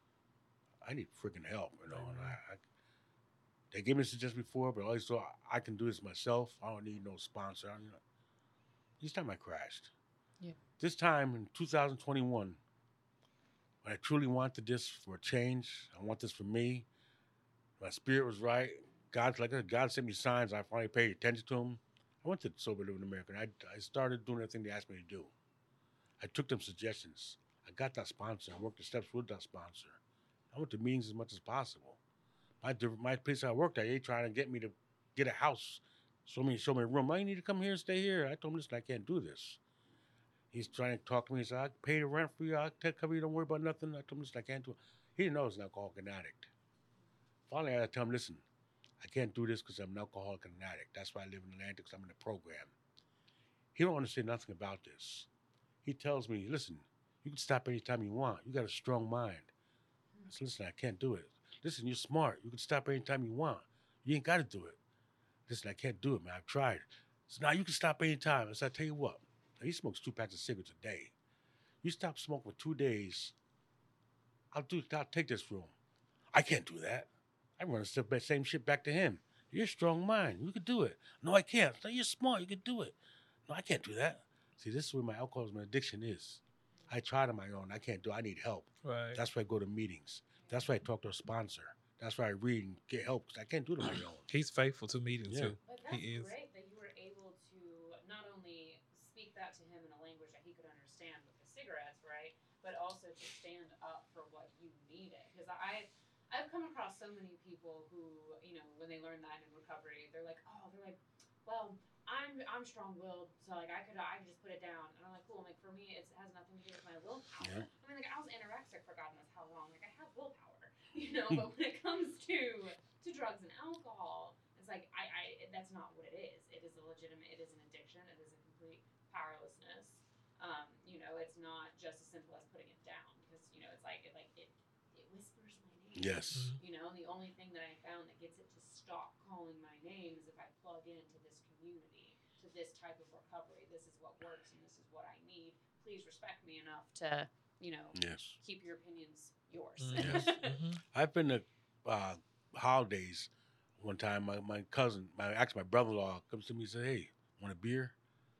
I need freaking help, you know. And Amen. I, I, they gave me suggestions before, but I always thought I can do this myself. I don't need no sponsor. I, you know, this time I crashed. Yeah. This time in two thousand twenty-one, when I truly wanted this for a change, I want this for me. My spirit was right. God's like God sent me signs. I finally paid attention to them. I went to Sober Living America. I, I started doing everything they asked me to do. I took them suggestions. I got that sponsor. I worked the steps with that sponsor. I went to meetings as much as possible. My my place I worked at, they trying to get me to get a house, show me show me a room. I need to come here and stay here. I told him, listen, I can't do this. He's trying to talk to me. He said, I pay the rent for you. I'll take cover you. Don't worry about nothing. I told him, listen, I can't do it. He didn't know I was an alcoholic and addict. Finally, I had to tell him, listen, I can't do this because I'm an alcoholic and an addict. That's why I live in Atlanta, because I'm in the program. He don't understand nothing about this. He tells me, listen, you can stop anytime you want. You got a strong mind. I said, listen, I can't do it. Listen, you're smart. You can stop anytime you want. You ain't got to do it. Listen, I can't do it, man. I've tried. So now you can stop anytime. I said, I tell you what. Now, he smokes two packs of cigarettes a day. You stop smoking for two days, I'll do. I'll take this room. I can't do that. I run the same shit back to him. You're a strong mind. You could do it. No, I can't. No, you're smart. You could do it. No, I can't do that. See, this is where my alcoholism and addiction is. I tried on my own. I can't do it. I need help. Right. That's why I go to meetings. That's why I talk to a sponsor. That's why I read and get help, because I can't do it on my own. He's faithful to meetings Yeah. too. But He is. great that you were speak that to him in a language that he could understand with the cigarettes, right? But also to stand up for what you needed. Because I, I've come across so many people who, you know, when they learn that in recovery, they're like, oh, they're like, well, I'm I'm strong-willed, so like I could I could just put it down. And I'm like, cool. I'm like, for me, it's, it has nothing to do with my willpower. Yeah. I mean, like I was anorexic for God knows how long. Like I have willpower, you know. But when it comes to to drugs and alcohol, it's like I, I that's not what it is. It is a legitimate. It is an addiction. It is a complete powerlessness. Um, you know, it's not just as simple as putting it down because you know it's like it like it it whispers my name. Yes. You know, and the only thing that I found that gets it to stop calling my name is if I plug into this community, to this type of recovery. This is what works and this is what I need. Please respect me enough to, you know, Yes. keep your opinions yours. Yes. Mhm. I've been to uh, holidays. One time, my, my cousin, my actually my brother-in-law, comes to me and says, "Hey, want a beer?"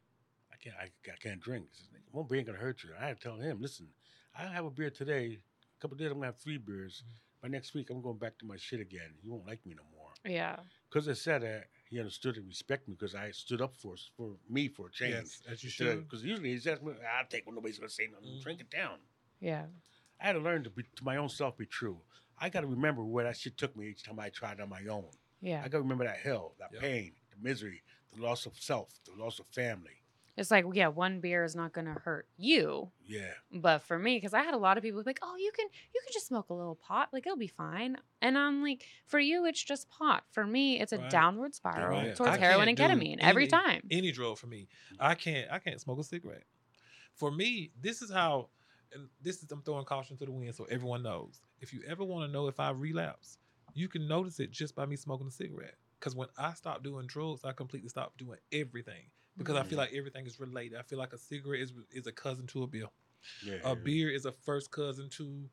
I can't. I, I can't drink. He says, "One beer ain't gonna hurt you." I had to tell him, "Listen, I have a beer today. A couple of days, I'm gonna have three beers. By next week, I'm going back to my shit again. You won't like me no more." Yeah. Because I said that, he understood and respected me because I stood up for for me for a change. Yes, as you should. Because usually he's just, I'll take what nobody's gonna say nothing. Mhm. Drink it down. Yeah. I had to learn to be to my own self be true. I got to remember where that shit took me each time I tried on my own. Yeah. I got to remember that hell, that Yep. pain, the misery, the loss of self, the loss of family. It's like, yeah, one beer is not going to hurt you. Yeah. But for me, because I had a lot of people like, oh, you can you can just smoke a little pot. Like, it'll be fine. And I'm like, for you, it's just pot. For me, it's a Right. downward spiral Right. towards I heroin and can't do ketamine every any- time. Any drug for me. I can't I can't smoke a cigarette. For me, this is how and this is I'm throwing caution to the wind so everyone knows. If you ever want to know if I relapse, you can notice it just by me smoking a cigarette. Because when I stopped doing drugs, I completely stopped doing everything. Because I feel like everything is related. I feel like a cigarette is is a cousin to a beer. Yeah. A beer is a first cousin to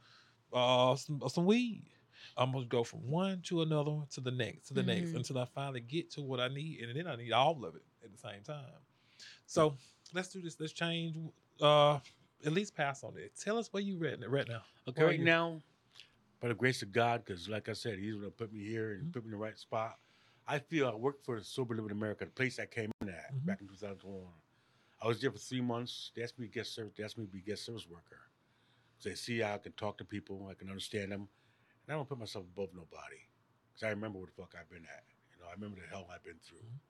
uh some, some weed. I'm gonna go from one to another one to the next to the next Mhm. until I finally get to what I need, and then I need all of it at the same time. So let's do this. Let's change. Uh, at least pass on it. Tell us where you right right now. Okay, Where are right you? now, by the grace of God, because like I said, He's going to put me here and Mhm. put me in the right spot. I feel I worked for Sober Living America, the place I came in at Mhm. back in two thousand one. I was there for three months. They asked me to guest service. They asked me to be guest service worker. So they see how I can talk to people, I can understand them, and I don't put myself above nobody, because I remember where the fuck I've been at. You know, I remember the hell I've been through. Mhm.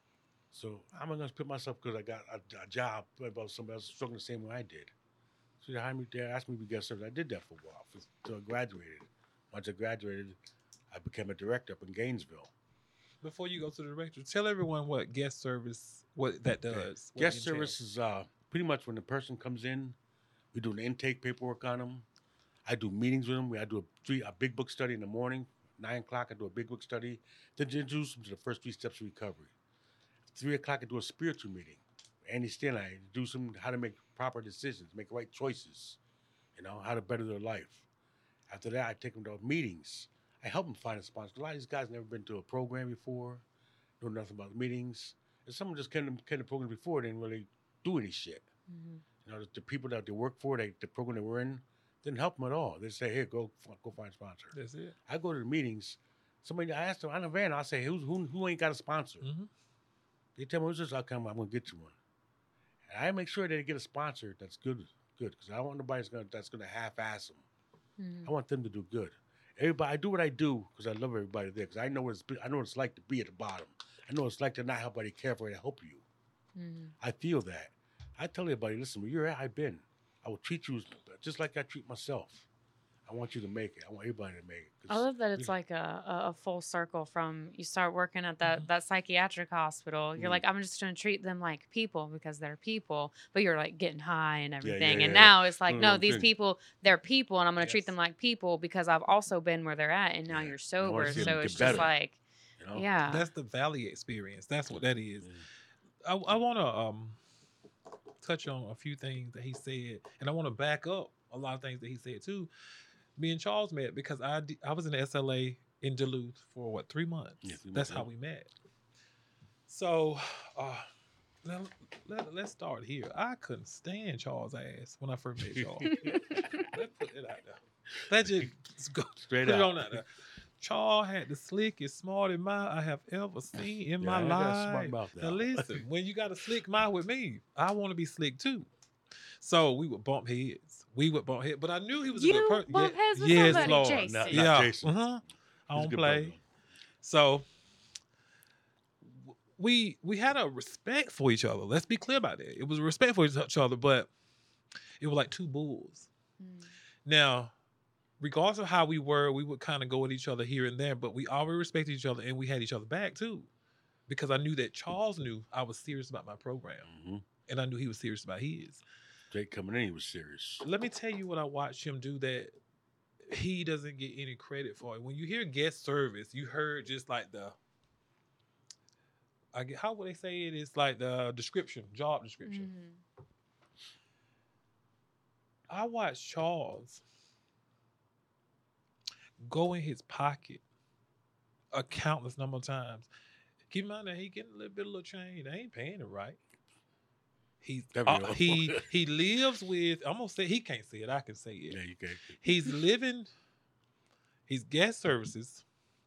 So I'm not gonna put myself because I got a, a job about somebody else struggling the same way I did. So they hired me. They asked me to be guest service. I did that for a while until I graduated. Once I graduated, I became a director up in Gainesville. Before you go to the director, tell everyone what guest service what that does. what it Guest entails. service is uh, pretty much when the person comes in, we do an intake paperwork on them. I do meetings with them. I do a, three, a big book study in the morning. Nine o'clock, I do a big book study. Then introduce them to the first three steps of recovery. Three o'clock, I do a spiritual meeting. Andy Stan and I introduce them how to make proper decisions, make right choices, you know, how to better their life. After that, I take them to meetings. I help them find a sponsor. A lot of these guys never been to a program before, know nothing about meetings. And some just came to, came to programs before, didn't really do any shit. Mhm. You know, the, the people that they work for, they, the program they were in, didn't help them at all. They say, "Here, go, go find a sponsor." That's it. I go to the meetings. Somebody, I ask them on the van, I say, "Who's who? Who ain't got a sponsor?" Mm-hmm. They tell me, "Who's this?" I'll come. I'm gonna get you one. And I make sure that they get a sponsor that's good, good, because I don't want nobody that's gonna that's gonna half-ass them. Mhm. I want them to do good. Everybody, I do what I do because I love everybody there. Because I know what it's I know what it's like to be at the bottom. I know what it's like to not have anybody care for you to help you. Mhm. I feel that. I tell everybody, listen, where you're at, I've been. I will treat you just like I treat myself. I want you to make it. I want everybody to make it. 'Cause I love that it's we- like a, a a full circle from you start working at that, Mhm. that psychiatric hospital. You're Mhm. like, I'm just going to treat them like people because they're people, but you're like getting high and yeah, everything. And yeah. now it's like, No, no, no, these good. people, they're people, and I'm going to treat Yes. them like people because I've also been where they're at, and now Yeah. you're I sober. wanna see them So get it's just better. like, You know? yeah. That's the Valley experience. That's what that is. Yeah. I, I want to um touch on a few things that he said, and I want to back up a lot of things that he said too. Me and Charles met because I d- I was in the S L A in Duluth for what three months. Yeah, three That's months, how yeah. we met. So, uh, let, let, let's start here. I couldn't stand Charles' ass when I first met Charles. Let's put it out there. Let's just go Straight put it out. on out there. Charles had the slickest, smartest mouth I have ever seen in Yeah, my I got a smart life. mouth Now now. listen, when you got a slick mouth with me, I want to be slick too. So we would bump heads. We would bump heads, but I knew he was a You good person. bump heads with yes, somebody, Lord. Jason. Not- not yeah. Jason. Uh-huh. I He's a don't good play. brother. So we we had a respect for each other. Let's be clear about that. It was a respect for each other, but it was like two bulls. Mm. Now, regardless of how we were, we would kind of go at each other here and there, but we always respected each other and we had each other back too. Because I knew that Charles knew I was serious about my program. hmm And I knew he was serious about his. Jake coming in, he was serious. Let me tell you what I watched him do that he doesn't get any credit for. When you hear guest service, you heard just like the, I get, how would they say it? It's like the description, job description. Mhm. I watched Charles go in his pocket a countless number of times. Keep in mind that he getting a little bit of little change. They ain't paying it right. He There we uh, go. he he lives with. I'm gonna say he can't say it. I can say it. Yeah, you can. He's living. He's guest services.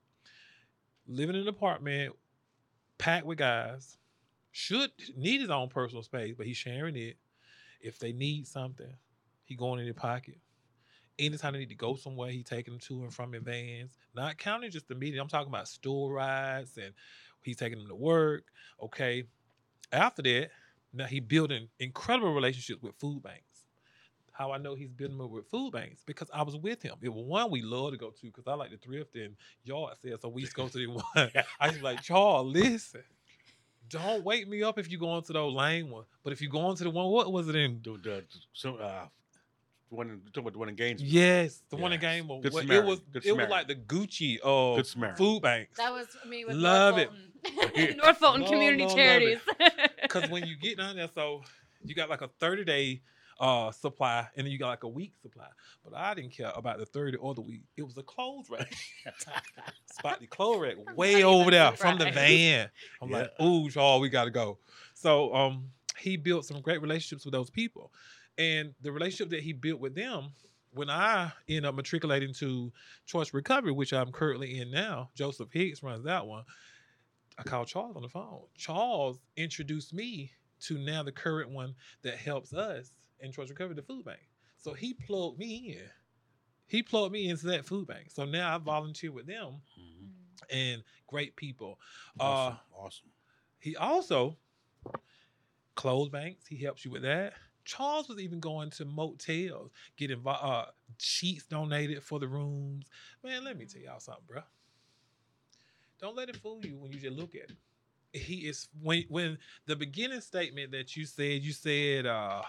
Living in an apartment, packed with guys. Should need his own personal space, but he's sharing it. If they need something, he going in their pocket. Anytime they need to go somewhere, he taking them to and from in vans. Not counting just the meeting. I'm talking about store rides and he's taking them to work. Okay. After that, now he building incredible relationships with food banks. How I know he's building them with food banks because I was with him. It was one we love to go to because I like to thrift and yard sale. So we used to go to the one. I was like, Charles, listen. Don't wake me up if you go into those lame one. But if you go into the one, what was it in? The, the, some, uh, the one, in- you talking about the one in Gainesville. Yes, the one in Yes. Game Boy. Good Well, It Samaritan. was Good it was Samaritan. like the Gucci of Good Samaritan. food banks. That was me with Love North it. Fulton. North Fulton Love, Community love, love Charities. Because when you get down there, so you got like a thirty day uh, supply, and then you got like a week supply. But I didn't care about the thirty or the week. It was a clothes rack. Spot the clothes rack way Not over even there from the surprised. van. I'm Yeah. like, ooh, Charles, we got to go. So um, he built some great relationships with those people. And the relationship that he built with them, when I end up matriculating to Choice Recovery, which I'm currently in now, Joseph Hicks runs that one. I called Charles on the phone. Charles introduced me to now the current one that helps us in Choice Recovery, the food bank. So he plugged me in. He plugged me into that food bank. So now I volunteer with them Mhm. and great people. Awesome. Uh, awesome. he also clothes banks. He helps you with that. Charles was even going to motels, getting uh, sheets donated for the rooms. Man, let me tell y'all something, bro. Don't let it fool you when you just look at him. He is when when the beginning statement that you said, you said, uh,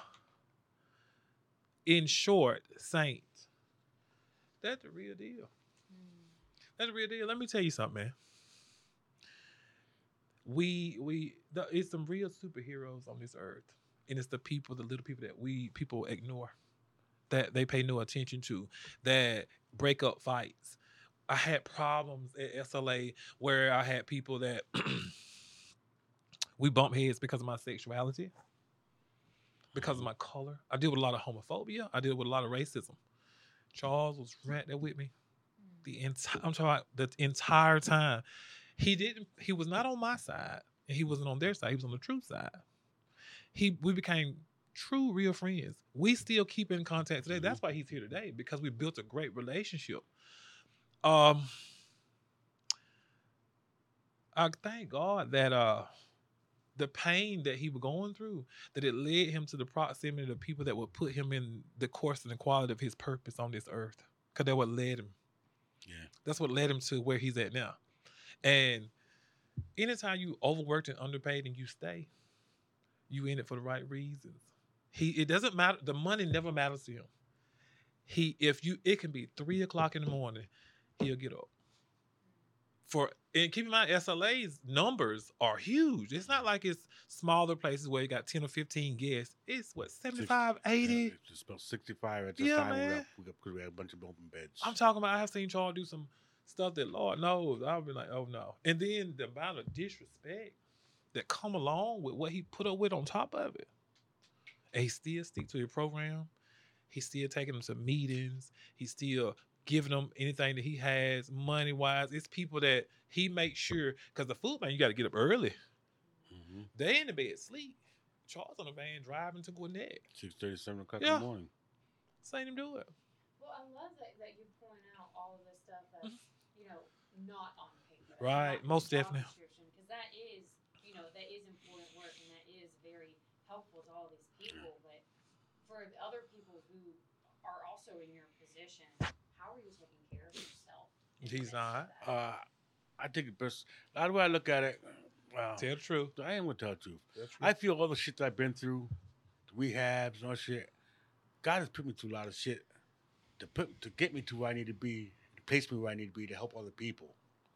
in short, saint. That's the real deal. That's the real deal. Let me tell you something, man. We we the, it's some real superheroes on this earth, and it's the people, the little people that we people ignore, that they pay no attention to, that break up fights. I had problems at S L A where I had people that we bump heads because of my sexuality, because of my color. I deal with a lot of homophobia. I deal with a lot of racism. Charles was right there with me the entire. I'm talking about the entire time. He didn't. He was not on my side, and he wasn't on their side. He was on the truth side. He we became true, real friends. We still keep in contact today. That's why he's here today, because we built a great relationship. Um, I thank God that uh, the pain that he was going through, that it led him to the proximity of people that would put him in the course and the quality of his purpose on this earth. Because that's what led him. Yeah. That's what led him to where he's at now. And anytime you overworked and underpaid and you stay, you in it for the right reasons. He it doesn't matter. The money never matters to him. He if you it can be three o'clock in the morning, he'll get up. For and keep in mind, S L A's numbers are huge. It's not like it's smaller places where you got ten or fifteen guests. It's what, seventy-five, eighty? Yeah, it's just about sixty-five at the Yeah, time. We man. got, we got, because we had a bunch of open beds. I'm talking about, I have seen Charles do some stuff that Lord knows. I'll be like, oh no. And then the amount of disrespect that come along with what he put up with on top of it. And he still stick to his program. He's still taking them to meetings. He's still giving them anything that he has money wise. It's people that he makes sure, because the food man, you got to get up early. Mm-hmm. They in the bed sleep. Charles on the van driving to Gwinnett. six thirty, seven o'clock Yeah. in the morning. Seen him do it. Well, I love that, that you point out all of this stuff that's, you know, not on paper. that's Right, not in most the job definitely. description, because that is, you know, that is important work and that is very helpful to all these people. But for the other people who are also in your position, how are you taking care of yourself? in the He's midst of not. that? Uh, I think the best. How do I look at it? Well, Tell the truth. I am gonna tell the truth. Tell the truth. I feel all the shit that I've been through, the rehabs and all shit. God has put me through a lot of shit to put to get me to where I need to be, to place me where I need to be to help other people.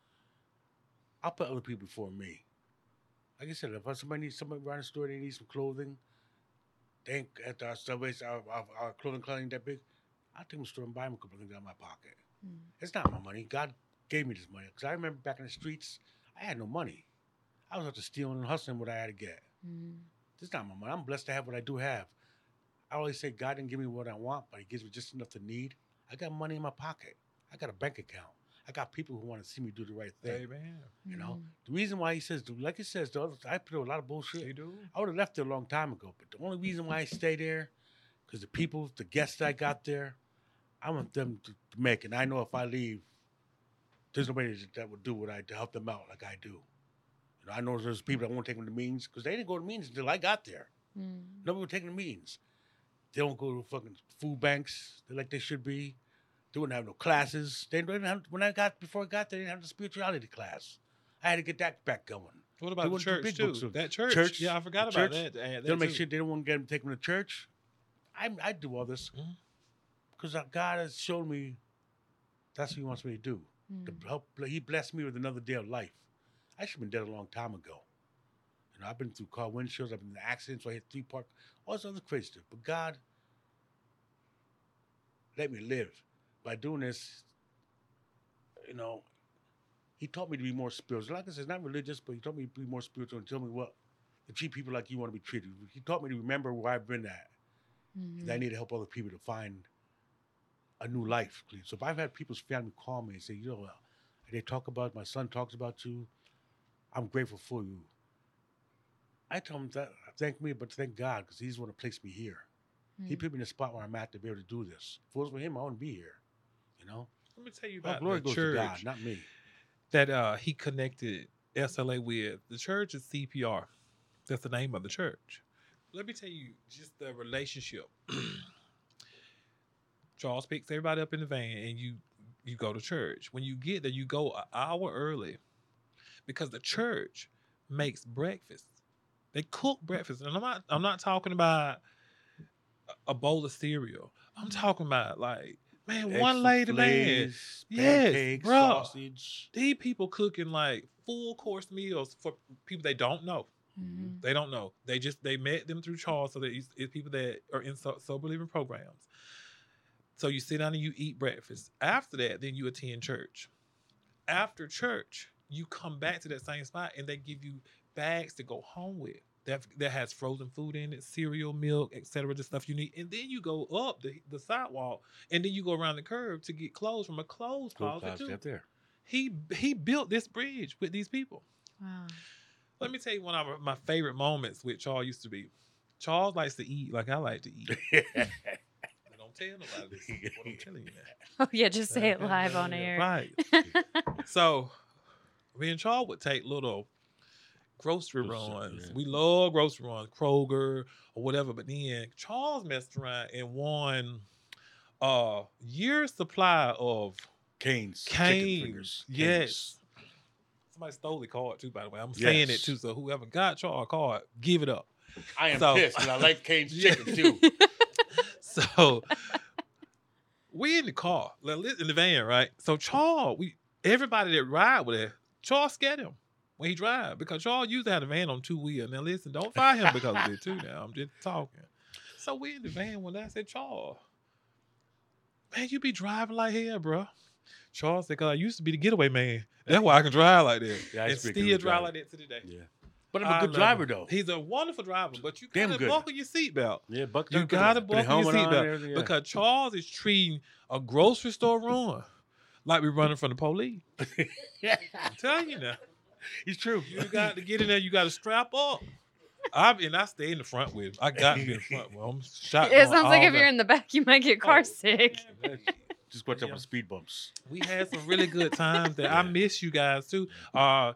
I'll put other people before me. Like I said, if somebody needs somebody around the store, they need some clothing. They ain't at our subways, our, our, our clothing closet ain't that big. I'll take them to the store and buy them a couple things out of my pocket. Mm. It's not my money. God gave me this money. Because I remember back in the streets, I had no money. I was out to stealing and hustling what I had to get. Mm. This is not my money. I'm blessed to have what I do have. I always say God didn't give me what I want, but He gives me just enough to need. I got money in my pocket. I got a bank account. I got people who want to see me do the right thing. Amen. You know, the reason why He says, like He says, the other, I put a lot of bullshit. You do. I would have left there a long time ago, but the only reason why I stay there, because the people, the guests I got there, I want them to make it. And I know if I leave, there's nobody that- that would do what I to help them out like I do. You know, I know there's people that won't take them to meetings because they didn't go to meetings until I got there. Mm. Nobody would take them to meetings. They don't go to fucking food banks like they should be. They wouldn't have no classes. They didn't have, when I got before I got there, they didn't have the spirituality class. I had to get that back going. What They about the wouldn't do church big too? books of- That church. church, Yeah, I forgot the about church, that. Uh, that They'll make too. sure they don't want to get them take them to church. I I do all this Mhm. because God has shown me that's what He wants me to do. Mm. To help, He blessed me with another day of life. I should have been dead a long time ago. You know, I've been through car windshields. I've been in accidents. So I hit three park, all this other crazy stuff. But God let me live. By doing this, you know, He taught me to be more spiritual. Like I said, not religious, but He taught me to be more spiritual and tell me what to treat people like you want to be treated. He taught me to remember where I've been at. Mhm. That I need to help other people to find a new life. So if I've had people's family call me and say, you know, uh, they talk about, my son talks about you, I'm grateful for you. I tell them that, thank me, but thank God, because He's the one that placed me here. He Mm. put me in the spot where I'm at to be able to do this. If it was for Him, I wouldn't be here. You know? Let me tell you All about glory the goes church to God, not me. that uh, he connected S L A with. The church is C P R. That's the name of the church. Let me tell you just the relationship. Charles picks everybody up in the van and you you go to church. When you get there, you go an hour early because the church makes breakfast. They cook breakfast. And I'm not I'm not talking about a- a bowl of cereal. I'm talking about like, man, Eggs, one lady, man. fillets, Yes, pancakes, bro. sausage. These people cooking like full course meals for people they don't know. Mhm. They don't know. They just they met them through Charles, so that it's, it's people that are in so, sober living programs. So you sit down and you eat breakfast. After that, then you attend church. After church, you come back to that same spot and they give you bags to go home with. That that has frozen food in it, cereal, milk, et cetera, the stuff you need. And then you go up the, the sidewalk and then you go around the curb to get clothes from a clothes Go closet closet too. up there. He he built this bridge with these people. Wow. Let me tell you one of my favorite moments with Charles used to be. Charles likes to eat like I like to eat. But don't tell nobody this. is What I'm telling you now. Oh yeah, just say it live on Yeah, air. Right. So me and Charles would take little grocery Grocery, runs. yeah. We love grocery runs, Kroger or whatever. But then Charles messed around and won a year's supply of Canes. chicken Canes. fingers, Yes. Canes. Somebody stole the card too, by the way. I'm saying it Yes. too. So whoever got Charles a card, give it up. I am So- pissed because I like Cane's chicken too. So we in the car, like, li- in the van, right? So Charles, we everybody that ride with it, Charles scared him when he drive because Charles used to have a van on two wheels. Now listen, don't fire him because of it too. Now I'm just talking. So we in the van when I said, Charles, man, you be driving like hell, bro. Charles said, "Cause I used to be the getaway man. That's why I can drive like that, Yeah, I and used to be a still getaway drive driver. like that to today." Yeah. But I'm I a good love driver, him. though. He's a wonderful driver, but you Damn gotta good. buckle your seatbelt. Yeah, Buck. You gotta buckle your seatbelt Yeah. because Charles is treating a grocery store run like we're running from the police. I'm telling you now. He's true. You got to get in there. You got to strap up. I and I stay in the front with him. I got to be in the front with him. I'm shot. It sounds like if you're in the back, you might get car Oh, sick. Just watch out Yeah. for the speed bumps. We had some really good times there. I Yeah. miss you guys too. Uh,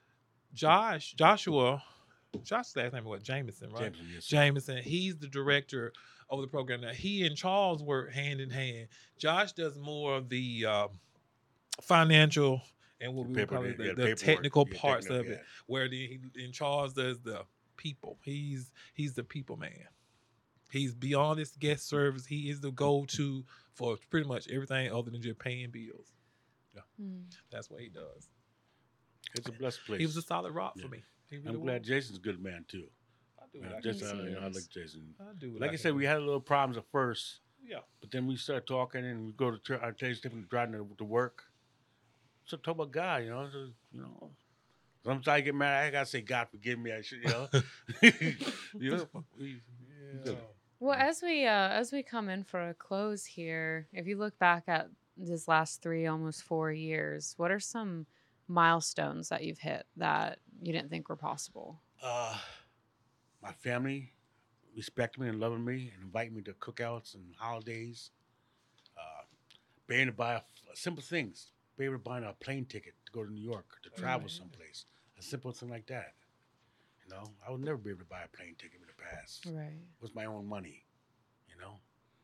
Josh, Joshua, Josh's last name is what? Jameson, right? Jameson, yes, sir. Jameson. He's the director of the program. Now he and Charles work hand in hand. Josh does more of the uh, financial and what The we would paper- call it, yeah, the, the the paperwork. technical Yeah, parts technical, of it. yeah. Where the, he, and Charles does the people. He's he's the people man. He's beyond his guest service. He is the go-to for pretty much everything other than just paying bills. Mm. That's what he does. It's a blessed place. He was a solid rock Yeah. for me. He really I'm glad was. Jason's a good man too. I do You know, like Jason, Yes, I, he you know, I is. like Jason. I do. Like I said, we had a little problems at first, yeah. but then we started talking, and we go to church. I tell you, different driving to, to work. So talk about God, you know. So, you know, sometimes I get mad. I gotta say, God, forgive me. I should, you know. you know, we, good. Well, as we uh, as we come in for a close here, if you look back at this last three, almost four years, what are some milestones that you've hit that you didn't think were possible? Uh, my family respect me and loving me and invite me to cookouts and holidays. Uh, being able to buy a, simple things. Being able to buy a plane ticket to go to New York, to travel Right. someplace. A simple thing like that. You know, I would never be able to buy a plane ticket in the past. Right. It was my own money, you know.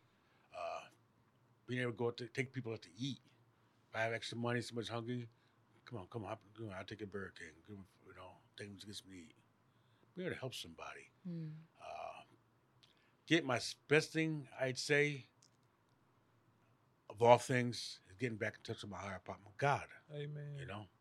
Uh, being able to go to take people out to eat. If I have extra money, somebody's hungry, come on, come on, come on I'll take a Burger King. Give 'em, you know, take them to get something to eat. Be able to help somebody. Mm. Uh, get my s- best thing, I'd say, of all things, is getting back in touch with my higher power, my God. Amen. You know,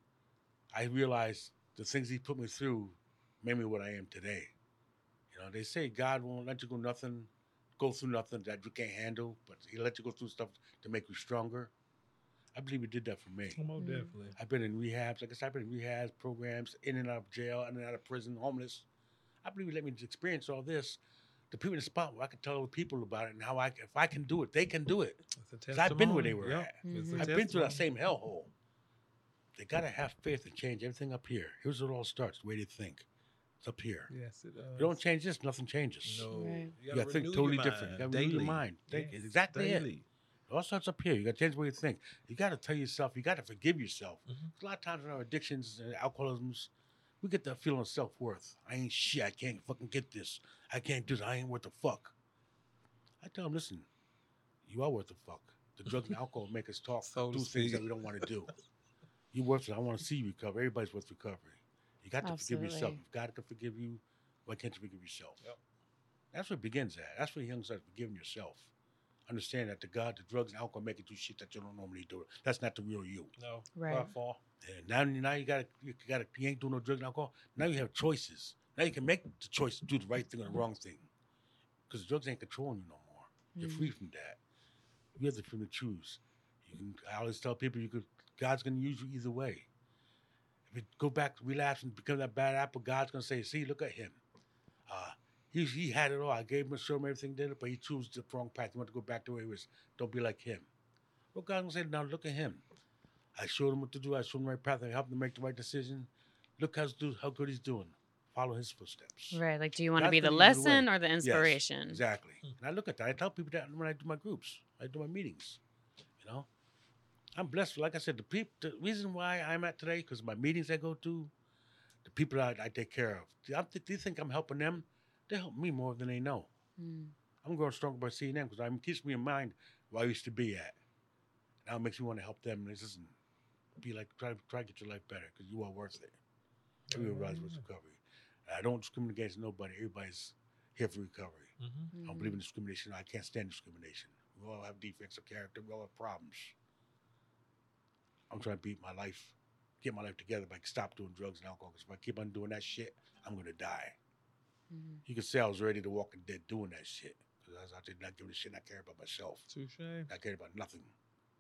I realized the things He put me through made me what I am today. You know, they say God won't let you go nothing, go through nothing that you can't handle, but He'll let you go through stuff to make you stronger. I believe He did that for me. Most Mm. definitely. I've been in rehabs, like I said, I've been in rehabs, programs, in and out of jail, in and out of prison, homeless. I believe He let me experience all this. The people in the spot where I can tell other people about it and how I, if I can do it, they can do it. It's a 'Cause I've been where they testimony. were Yep. at. It's a Mhm. I've been through that testimony. same hellhole. They gotta have faith and change everything up here. Here's where it all starts. The way they think. It's up here. Yes, it does. You don't change this, nothing changes. No. Right. You gotta think totally different. You gotta renew your mind. Think Yes, exactly it. daily. It all starts up here. You gotta change the way you think. You gotta tell yourself. You gotta forgive yourself. Mhm. A lot of times in our addictions and alcoholisms, we get that feeling of self worth. I ain't shit. I can't fucking get this. I can't do this. I ain't worth the fuck. I tell them, listen, you are worth the fuck. The drugs and alcohol make us talk, So to do things speak. that we don't want to do. You worth it. I want to see you recover. Everybody's worth recovery. You got to forgive yourself. Absolutely. If God can forgive you, why can't you forgive yourself? Yep. That's where it begins at. That's where young starts forgiving yourself. Understand that the God, the drugs and alcohol make you do shit that you don't normally do. That's not the real you. No. Right. By far. And now, now you got to, you got to, you ain't doing no drugs and alcohol. Now you have choices. Now you can make the choice to do the right thing or the wrong thing. Because drugs ain't controlling you no more. You're Mhm. free from that. You have the freedom to choose. You can. I always tell people, you could. God's going to use you either way. If you go back, relapse, and become that bad apple, God's going to say, "See, look at him. Uh, he he had it all. I gave him, showed him everything, did it, but he chose the wrong path. He wanted to go back to where he was. Don't be like him." Well, God's going to say, "Now look at him. I showed him what to do. I showed him the right path. I helped him make the right decision. Look how do how good he's doing. Follow his footsteps." Right. Like, do you want to God's be the gonna use you the way. lesson or the Yes, inspiration? exactly. And I look at that. I tell people that when I do my groups, I do my meetings. You know, I'm blessed. Like I said, the people. The reason why I'm at today because my meetings I go to, the people I, I take care of. Do you think- do you think I'm helping them? They help me more than they know. Mm. I'm growing stronger by seeing them because it keeps me in mind where I used to be at. Now it makes me want to help them. And it's just be like try try to get your life better because you are worth it. Everybody rises with recovery. I don't discriminate against nobody. Everybody's here for recovery. Mm-hmm. I don't believe in discrimination. I can't stand discrimination. We all have defects of character. We all have problems. I'm trying to beat my life, get my life together by stop doing drugs and alcohol. Because if I keep on doing that shit, I'm gonna die. Mhm. You can say I was ready to walk in dead doing that shit. Because I was out there not giving a shit. Not caring about myself. Touche. Not caring about nothing.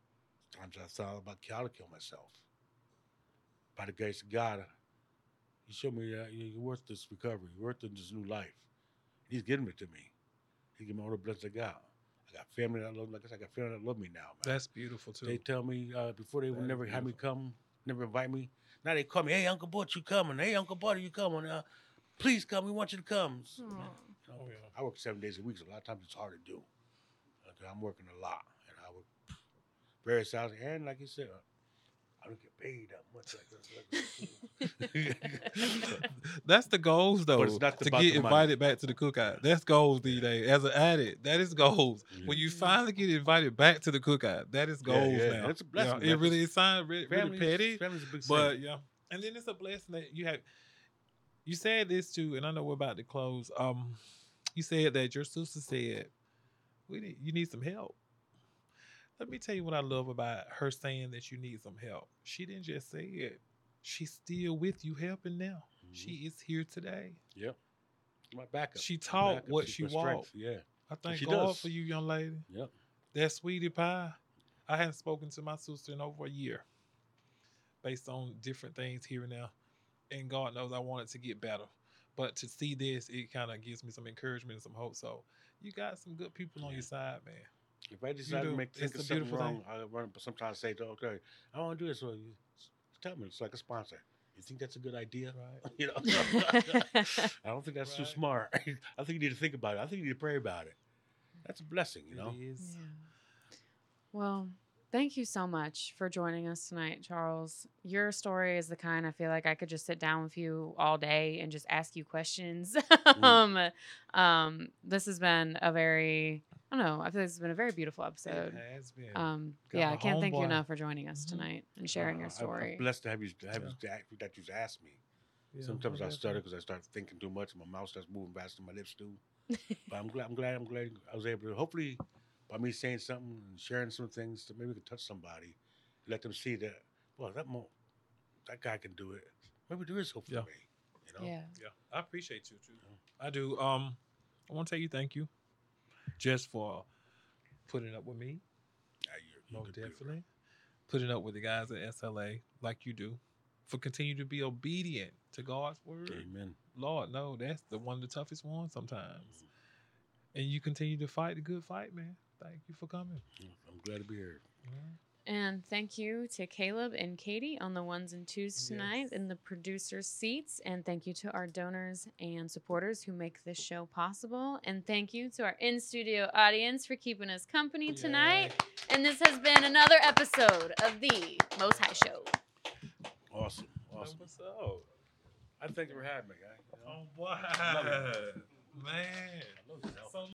Times I thought about how to kill myself. By the grace of God, He showed me that you- you're worth this recovery, you're worth this new life. He's giving it to me. He gave me all the blessings I got. I got family that love me. Like I said, I got family that love me now, man. That's beautiful too. They tell me uh, before they would That is never have me beautiful. come, never invite me. Now they call me, hey, Uncle Butch, you coming? Hey, Uncle Buddy, you coming? Uh, please come. We want you to come. So, Aw. you know, Oh, yeah. I work seven days a week, so a lot of times it's hard to do. Okay, I'm working a lot, and I work various hours. And like you said, uh, I don't get paid that much. Like this. That's the goals though. But it's not to about get the money. invited back to the cookout. That's goals these days. As an addict, that is goals. Yeah. When you finally get invited back to the cookout, that is Yeah, goals yeah. now. That's a blessing, Yeah, it man. really it sounds really, really Family's- petty, Family's a big but thing. yeah. And then it's a blessing that you have. You said this too, and I know we're about to close. Um, you said that your sister said, "We need, you need some help." Let me tell you what I love about her saying that you need some help. She didn't just say it; she's still with you, helping now. Mhm. She is here today. Yep. My backup. She My taught backup. what She's she my strength. walked. Yeah. I thank she God does. for you, young lady. Yep. That sweetie pie. I hadn't spoken to my sister in over a year, based on different things here and there. And God knows I wanted to get better. But to see this, it kind of gives me some encouragement and some hope. So you got some good people on Yeah. your side, man. If I decide to do. make It's think a of something beautiful wrong, thing. I run. But sometimes I say, to okay, I want to do this. So you tell me. It's like a sponsor. You think that's a good idea? Right. You know. I don't think that's too Right. smart. I think you need to think about it. I think you need to pray about it. That's a blessing, you know. It is. Yeah. Well, thank you so much for joining us tonight, Charles. Your story is the kind I feel like I could just sit down with you all day and just ask you questions. um, um, this has been a very, I don't know, I feel like it's been a very beautiful episode. It has been. Um, Got yeah, my I can't thank you homeboy. enough for joining us Mhm. tonight and sharing Uh, your I'm- story. I'm blessed to have you, to have you that you've asked me. Yeah, Sometimes I definitely. stutter because I start thinking too much, and my mouth starts moving faster than my lips do. But I'm glad, I'm glad, I'm glad I was able to. Hopefully, by me saying something and sharing some things, that maybe we can touch somebody, let them see that. Well, that mo- that guy can do it. Maybe there is hope for Yeah. me. You know. Yeah. Yeah, I appreciate you too. I do. Um, I want to tell you thank you, just for putting up with me. Yeah, you're, you're Most good people. definitely, putting up with the guys at S L A like you do, for continue to be obedient to God's word. Amen. Lord, no, that's the one of the toughest ones sometimes. And you continue to fight the good fight, man. Thank you for coming. I'm glad to be here. And thank you to Caleb and Katie on the ones and twos tonight Yes. in the producer's seats. And thank you to our donors and supporters who make this show possible. And thank you to our in studio audience for keeping us company tonight. And this has been another episode of the Most High Show. Awesome. Awesome. What's up? I thank you for having me, guy. You know? Oh, boy. Love it. Man. I love you, Al. So